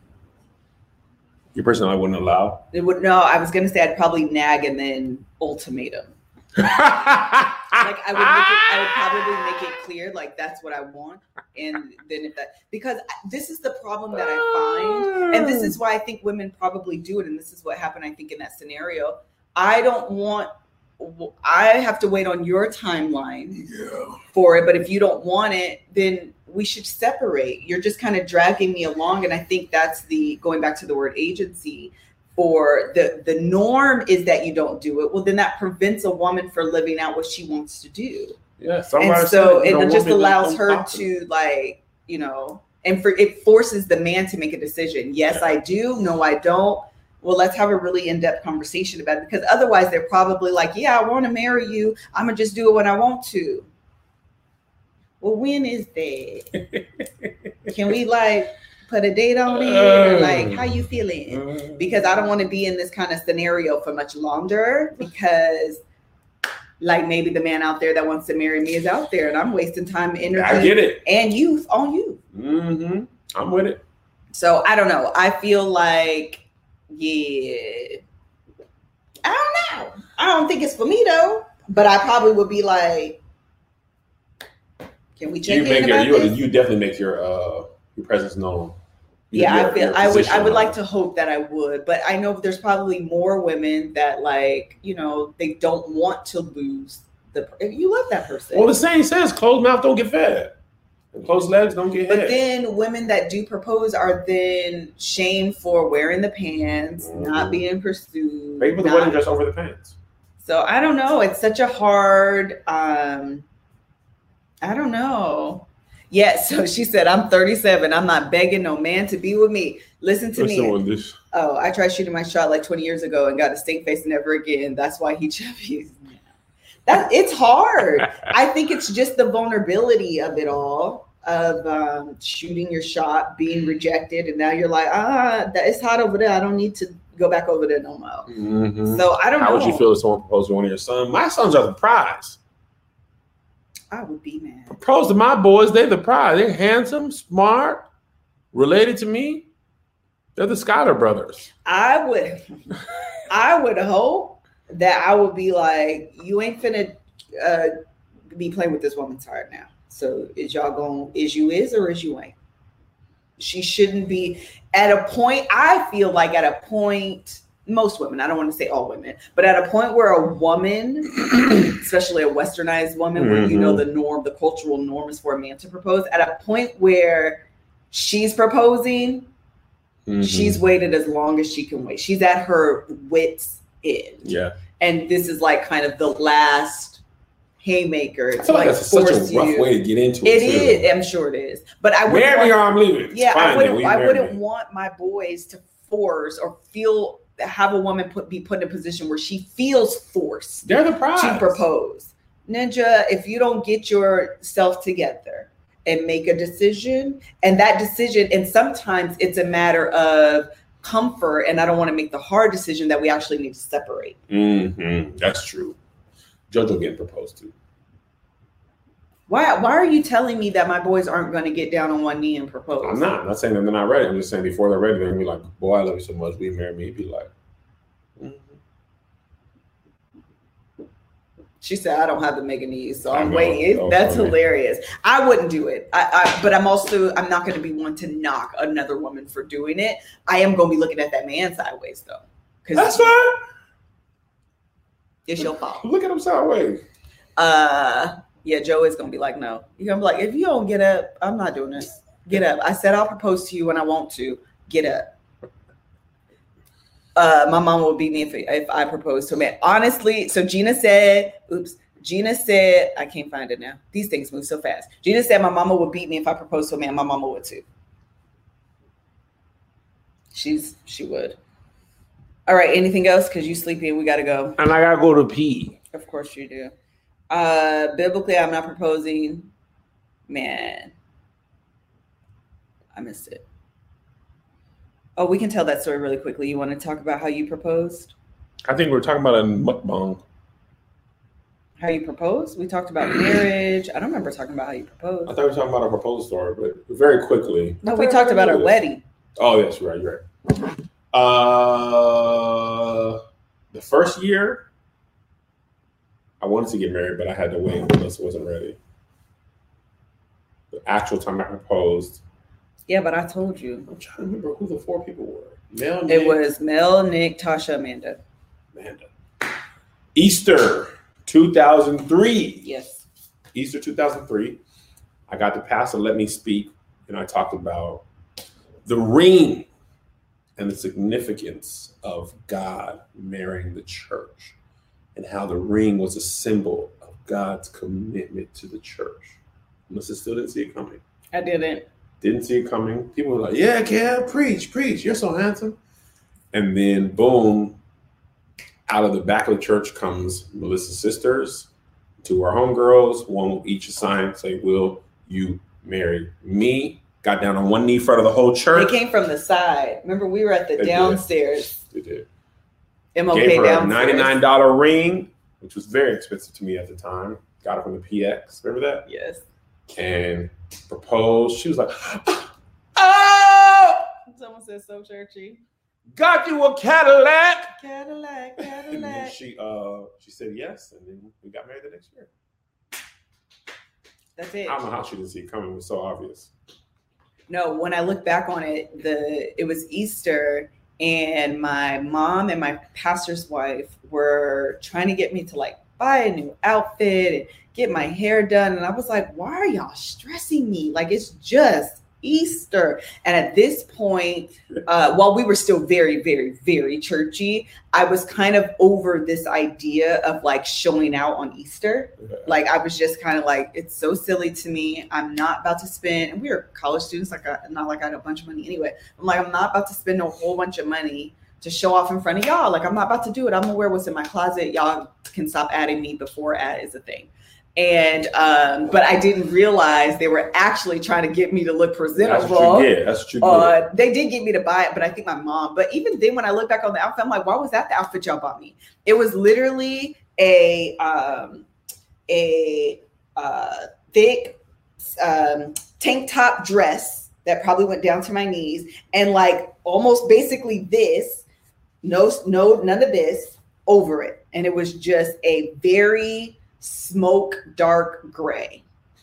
Your personality wouldn't allow? It would no. I was gonna say I'd probably nag and then ultimatum. Like I would, make it, I would probably make it clear, like that's what I want, and then if that because this is the problem that I find, and this is why I think women probably do it, and this is what happened, I think, in that scenario. I don't want, I have to wait on your timeline yeah. for it, but if you don't want it, then we should separate. You're just kind of dragging me along, and I think that's the going back to the word agency. Or the, the norm is that you don't do it. Well, then that prevents a woman from living out what she wants to do. Yeah, and so it, it just allows her to like, you know, and for it forces the man to make a decision. Yes, yeah. I do. No, I don't. Well, let's have a really in-depth conversation about it because otherwise they're probably like, yeah, I want to marry you. I'm gonna just do it when I want to. Well, when is that? Can we like put a date on it? Or like, how you feeling? Because I don't want to be in this kind of scenario for much longer because like maybe the man out there that wants to marry me is out there and I'm wasting time, energy, I get it. and youth on you. Mm-hmm. I'm with it. So I don't know. I feel like, yeah, I don't know. I don't think it's for me though, but I probably would be like, can we check you in make about your, this? You, you definitely make your uh, your presence known. Your, yeah, your, I feel I would I would like to hope that I would, but I know there's probably more women that like, you know, they don't want to lose the you love that person. Well, the saying says closed mouth don't get fed. And closed legs don't get but head. But then women that do propose are then shamed for wearing the pants, mm-hmm. not being pursued. They put the not, wedding dress over the pants. So I don't know. It's such a hard um I don't know. Yeah, so she said, I'm thirty-seven. I'm not begging no man to be with me. Listen to Listen me. This. Oh, I tried shooting my shot like twenty years ago and got a stink face never again. That's why he chubby. That it's hard. I think it's just the vulnerability of it all, of um, shooting your shot, being rejected, and now you're like, ah, that it's hot over there. I don't need to go back over there no more. Mm-hmm. So I don't How know. How would you feel if someone proposed to one of your sons? My sons are the prize. I would be mad. Propose to my boys, they're the prize. They're handsome, smart, related to me. They're the Schuyler brothers. I would, I would hope that I would be like, you ain't finna uh, be playing with this woman's heart now. So is y'all going, is you is or is you ain't? She shouldn't be at a point. I feel like at a point, most women, I don't want to say all women, but at a point where a woman, especially a westernized woman, mm-hmm. where you know the norm, the cultural norm is for a man to propose, at a point where she's proposing, mm-hmm. she's waited as long as she can wait. She's at her wit's end. Yeah. And this is like kind of the last haymaker. I feel like like that's such a force rough you. way to get into It it. is. I'm sure it is. But I wouldn't Marry me want, or I'm leaving. yeah, Fine, I wouldn't. then, I marry wouldn't me. want my boys to force or feel have a woman put be put in a position where she feels forced They're the prize. to propose. Ninja, if you don't get yourself together and make a decision, and that decision, and sometimes it's a matter of comfort, and I don't want to make the hard decision that we actually need to separate. Mm-hmm. That's true. JoJo getting proposed to. Why? Why are you telling me that my boys aren't going to get down on one knee and propose? I'm not. I'm not saying that they're not ready. I'm just saying before they're ready, they're gonna be like, "Boy, I love you so much. Will you marry me?" He'd be like, mm-hmm. She said, "I don't have the mega knees, so I I'm know. waiting." Oh, That's funny. hilarious. I wouldn't do it. I, I, but I'm also I'm not going to be one to knock another woman for doing it. I am going to be looking at that man sideways though, "That's because fine. it's your fault. Look at him sideways." Uh, yeah, Joe is going to be like, "No." You're going to be like, "If you don't get up, I'm not doing this. Get up. I said I'll propose to you when I want to. Get up." Uh, my mom will beat me if, if I propose to a man. Honestly, so Gina said, oops, Gina said, I can't find it now. These things move so fast. Gina said my mama would beat me if I proposed to a man. My mama would too. She's, she would. All right, anything else? Because you sleepy and we got to go. And I gotta go to pee. Of course you do. Uh, biblically, I'm not proposing. Man, I missed it. Oh, we can tell that story really quickly. You want to talk about how you proposed? I think we were talking about a mukbang. How you proposed? We talked about marriage. I don't remember talking about how you proposed. I thought we were talking about a proposal story, but very quickly. No, we talked about our wedding. Oh, yes, you're right. You're right. Uh, the first year, I wanted to get married, but I had to wait. Melissa wasn't ready. The actual time I proposed. Yeah, but I told you. I'm trying to remember who the four people were. Mel, It Nick, was Mel, Nick, Tasha, Amanda. Amanda. Easter two thousand three. Yes. Easter two thousand three. I got the pastor let me speak, and I talked about the ring and the significance of God marrying the church and how the ring was a symbol of God's commitment to the church. Melissa still didn't see it coming. I didn't. Didn't see it coming. People were like, yeah, Kev, preach, preach. You're so handsome. And then, boom, out of the back of the church comes Melissa's sisters, two of our homegirls, one will each assign, say, will you marry me? Got down on one knee in front of the whole church. They came from the side. Remember, we were at the They did. downstairs. They did. M O K Gave her a downstairs. ninety-nine dollars ring, which was very expensive to me at the time. Got it from the P X. Remember that? Yes. And proposed. She was like, oh, Someone said so churchy. got you a Cadillac. Cadillac, And then Cadillac. she uh she said yes, and then we got married the next year. That's it. I don't know how she didn't see it coming. It was so obvious. No, when I look back on it, the it was Easter, and my mom and my pastor's wife were trying to get me to like buy a new outfit and get my hair done. And I was like, why are y'all stressing me? Like, it's just Easter. And at this point, uh, while we were still very, very, very churchy, I was kind of over this idea of like showing out on Easter. Like, I was just kind of like, it's so silly to me. I'm not about to spend, and we were college students, like I, not like I had a bunch of money anyway. I'm like, I'm not about to spend a whole bunch of money to show off in front of y'all. Like, I'm not about to do it. I'm gonna wear what's in my closet. Y'all can stop adding me before ad is a thing. And, um, but I didn't realize they were actually trying to get me to look presentable. That's what you get. That's what you get. Uh, they did get me to buy it, but I think my mom, but even then when I look back on the outfit, I'm like, why was that the outfit y'all bought me? It was literally a, um, a, uh, thick, um, tank top dress that probably went down to my knees, and like almost basically this, no, no, none of this over it. And it was just a very smoke dark gray.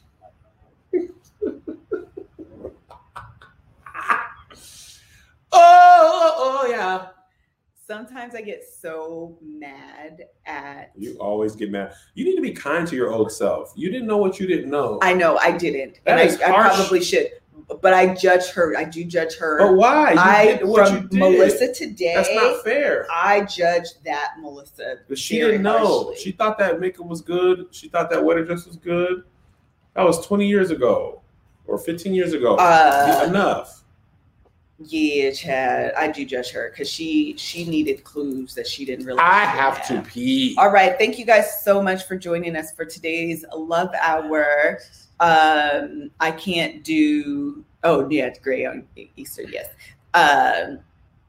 Oh, oh, yeah. Sometimes I get so mad at. You always get mad. You need to be kind to your old self. You didn't know what you didn't know. I know I didn't, That and is I, I harsh. probably should. but I judge her. I do judge her. But why? You I did what from you did. Melissa today. That's not fair. I judged that Melissa. But she very didn't know. harshly. She thought that makeup was good. She thought that wedding dress was good. That was twenty years ago or fifteen years ago. Uh, Enough. Yeah, Chad. I do judge her because she she needed clues that she didn't really. I have to pee. All right. Thank you guys so much for joining us for today's Love Hour. Um, I can't do. Oh, yeah, it's great on Easter. Yes. Um,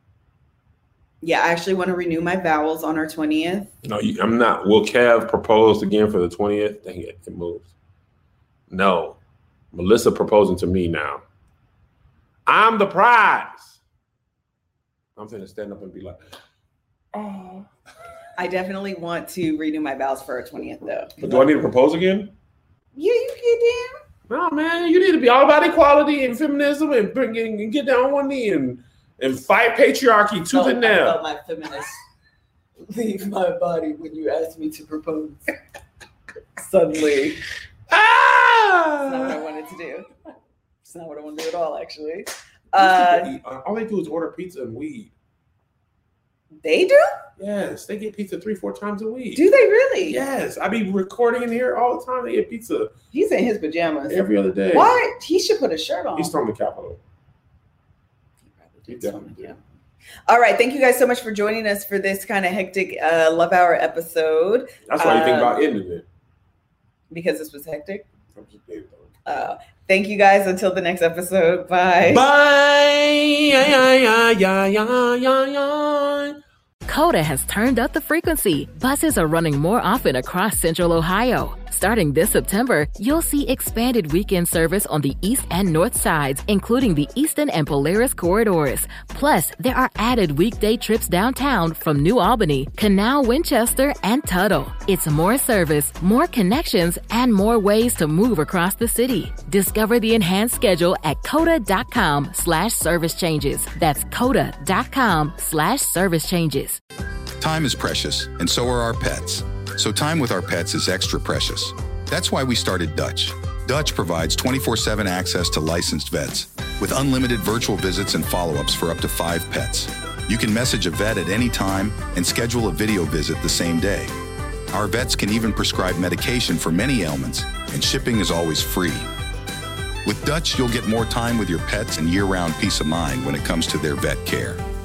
yeah, I actually want to renew my vows on our twentieth. No, you, I'm not. Will Kev propose again for the twentieth? Dang it, it moves. No, Melissa proposing to me now. I'm the prize. I'm finna stand up and be like, oh. I definitely want to renew my vows for our twentieth, though. But do I need to propose again? Yeah, you get down. No, man. You need to be all about equality and feminism and bring and get down on one knee and, and fight patriarchy tooth Oh, and I nail. felt my feminist leave my body when you asked me to propose. Suddenly. Ah! That's not what I wanted to do. It's not what I want to do at all, actually. Uh, all they do is order pizza and weed. They do? Yes, they get pizza three, four times a week. Do they really? Yes, I be recording in here all the time. They get pizza He's in his pajamas. every other day. Why? He should put a shirt on. He's from the Capitol. He probably He did definitely something, did. yeah. All right. Thank you guys so much for joining us for this kind of hectic uh, Love Hour episode. That's why you think Um, about ending it. Because this was hectic. I'm just kidding, though. Uh, thank you guys. Until the next episode. Bye. Bye. Yeah, yeah, yeah, yeah, yeah, yeah. Coda has turned up the frequency. Buses are running more often across Central Ohio. Starting this September, you'll see expanded weekend service on the east and north sides, including the Eastern and Polaris corridors. Plus, there are added weekday trips downtown from New Albany, Canal, Winchester, and Tuttle. It's more service, more connections, and more ways to move across the city. Discover the enhanced schedule at coda.com slash service changes. That's coda.com slash service changes. Time is precious, and so are our pets. So time with our pets is extra precious. That's why we started Dutch. Dutch provides twenty-four seven access to licensed vets with unlimited virtual visits and follow-ups for up to five pets. You can message a vet at any time and schedule a video visit the same day. Our vets can even prescribe medication for many ailments, and shipping is always free. With Dutch, you'll get more time with your pets and year-round peace of mind when it comes to their vet care.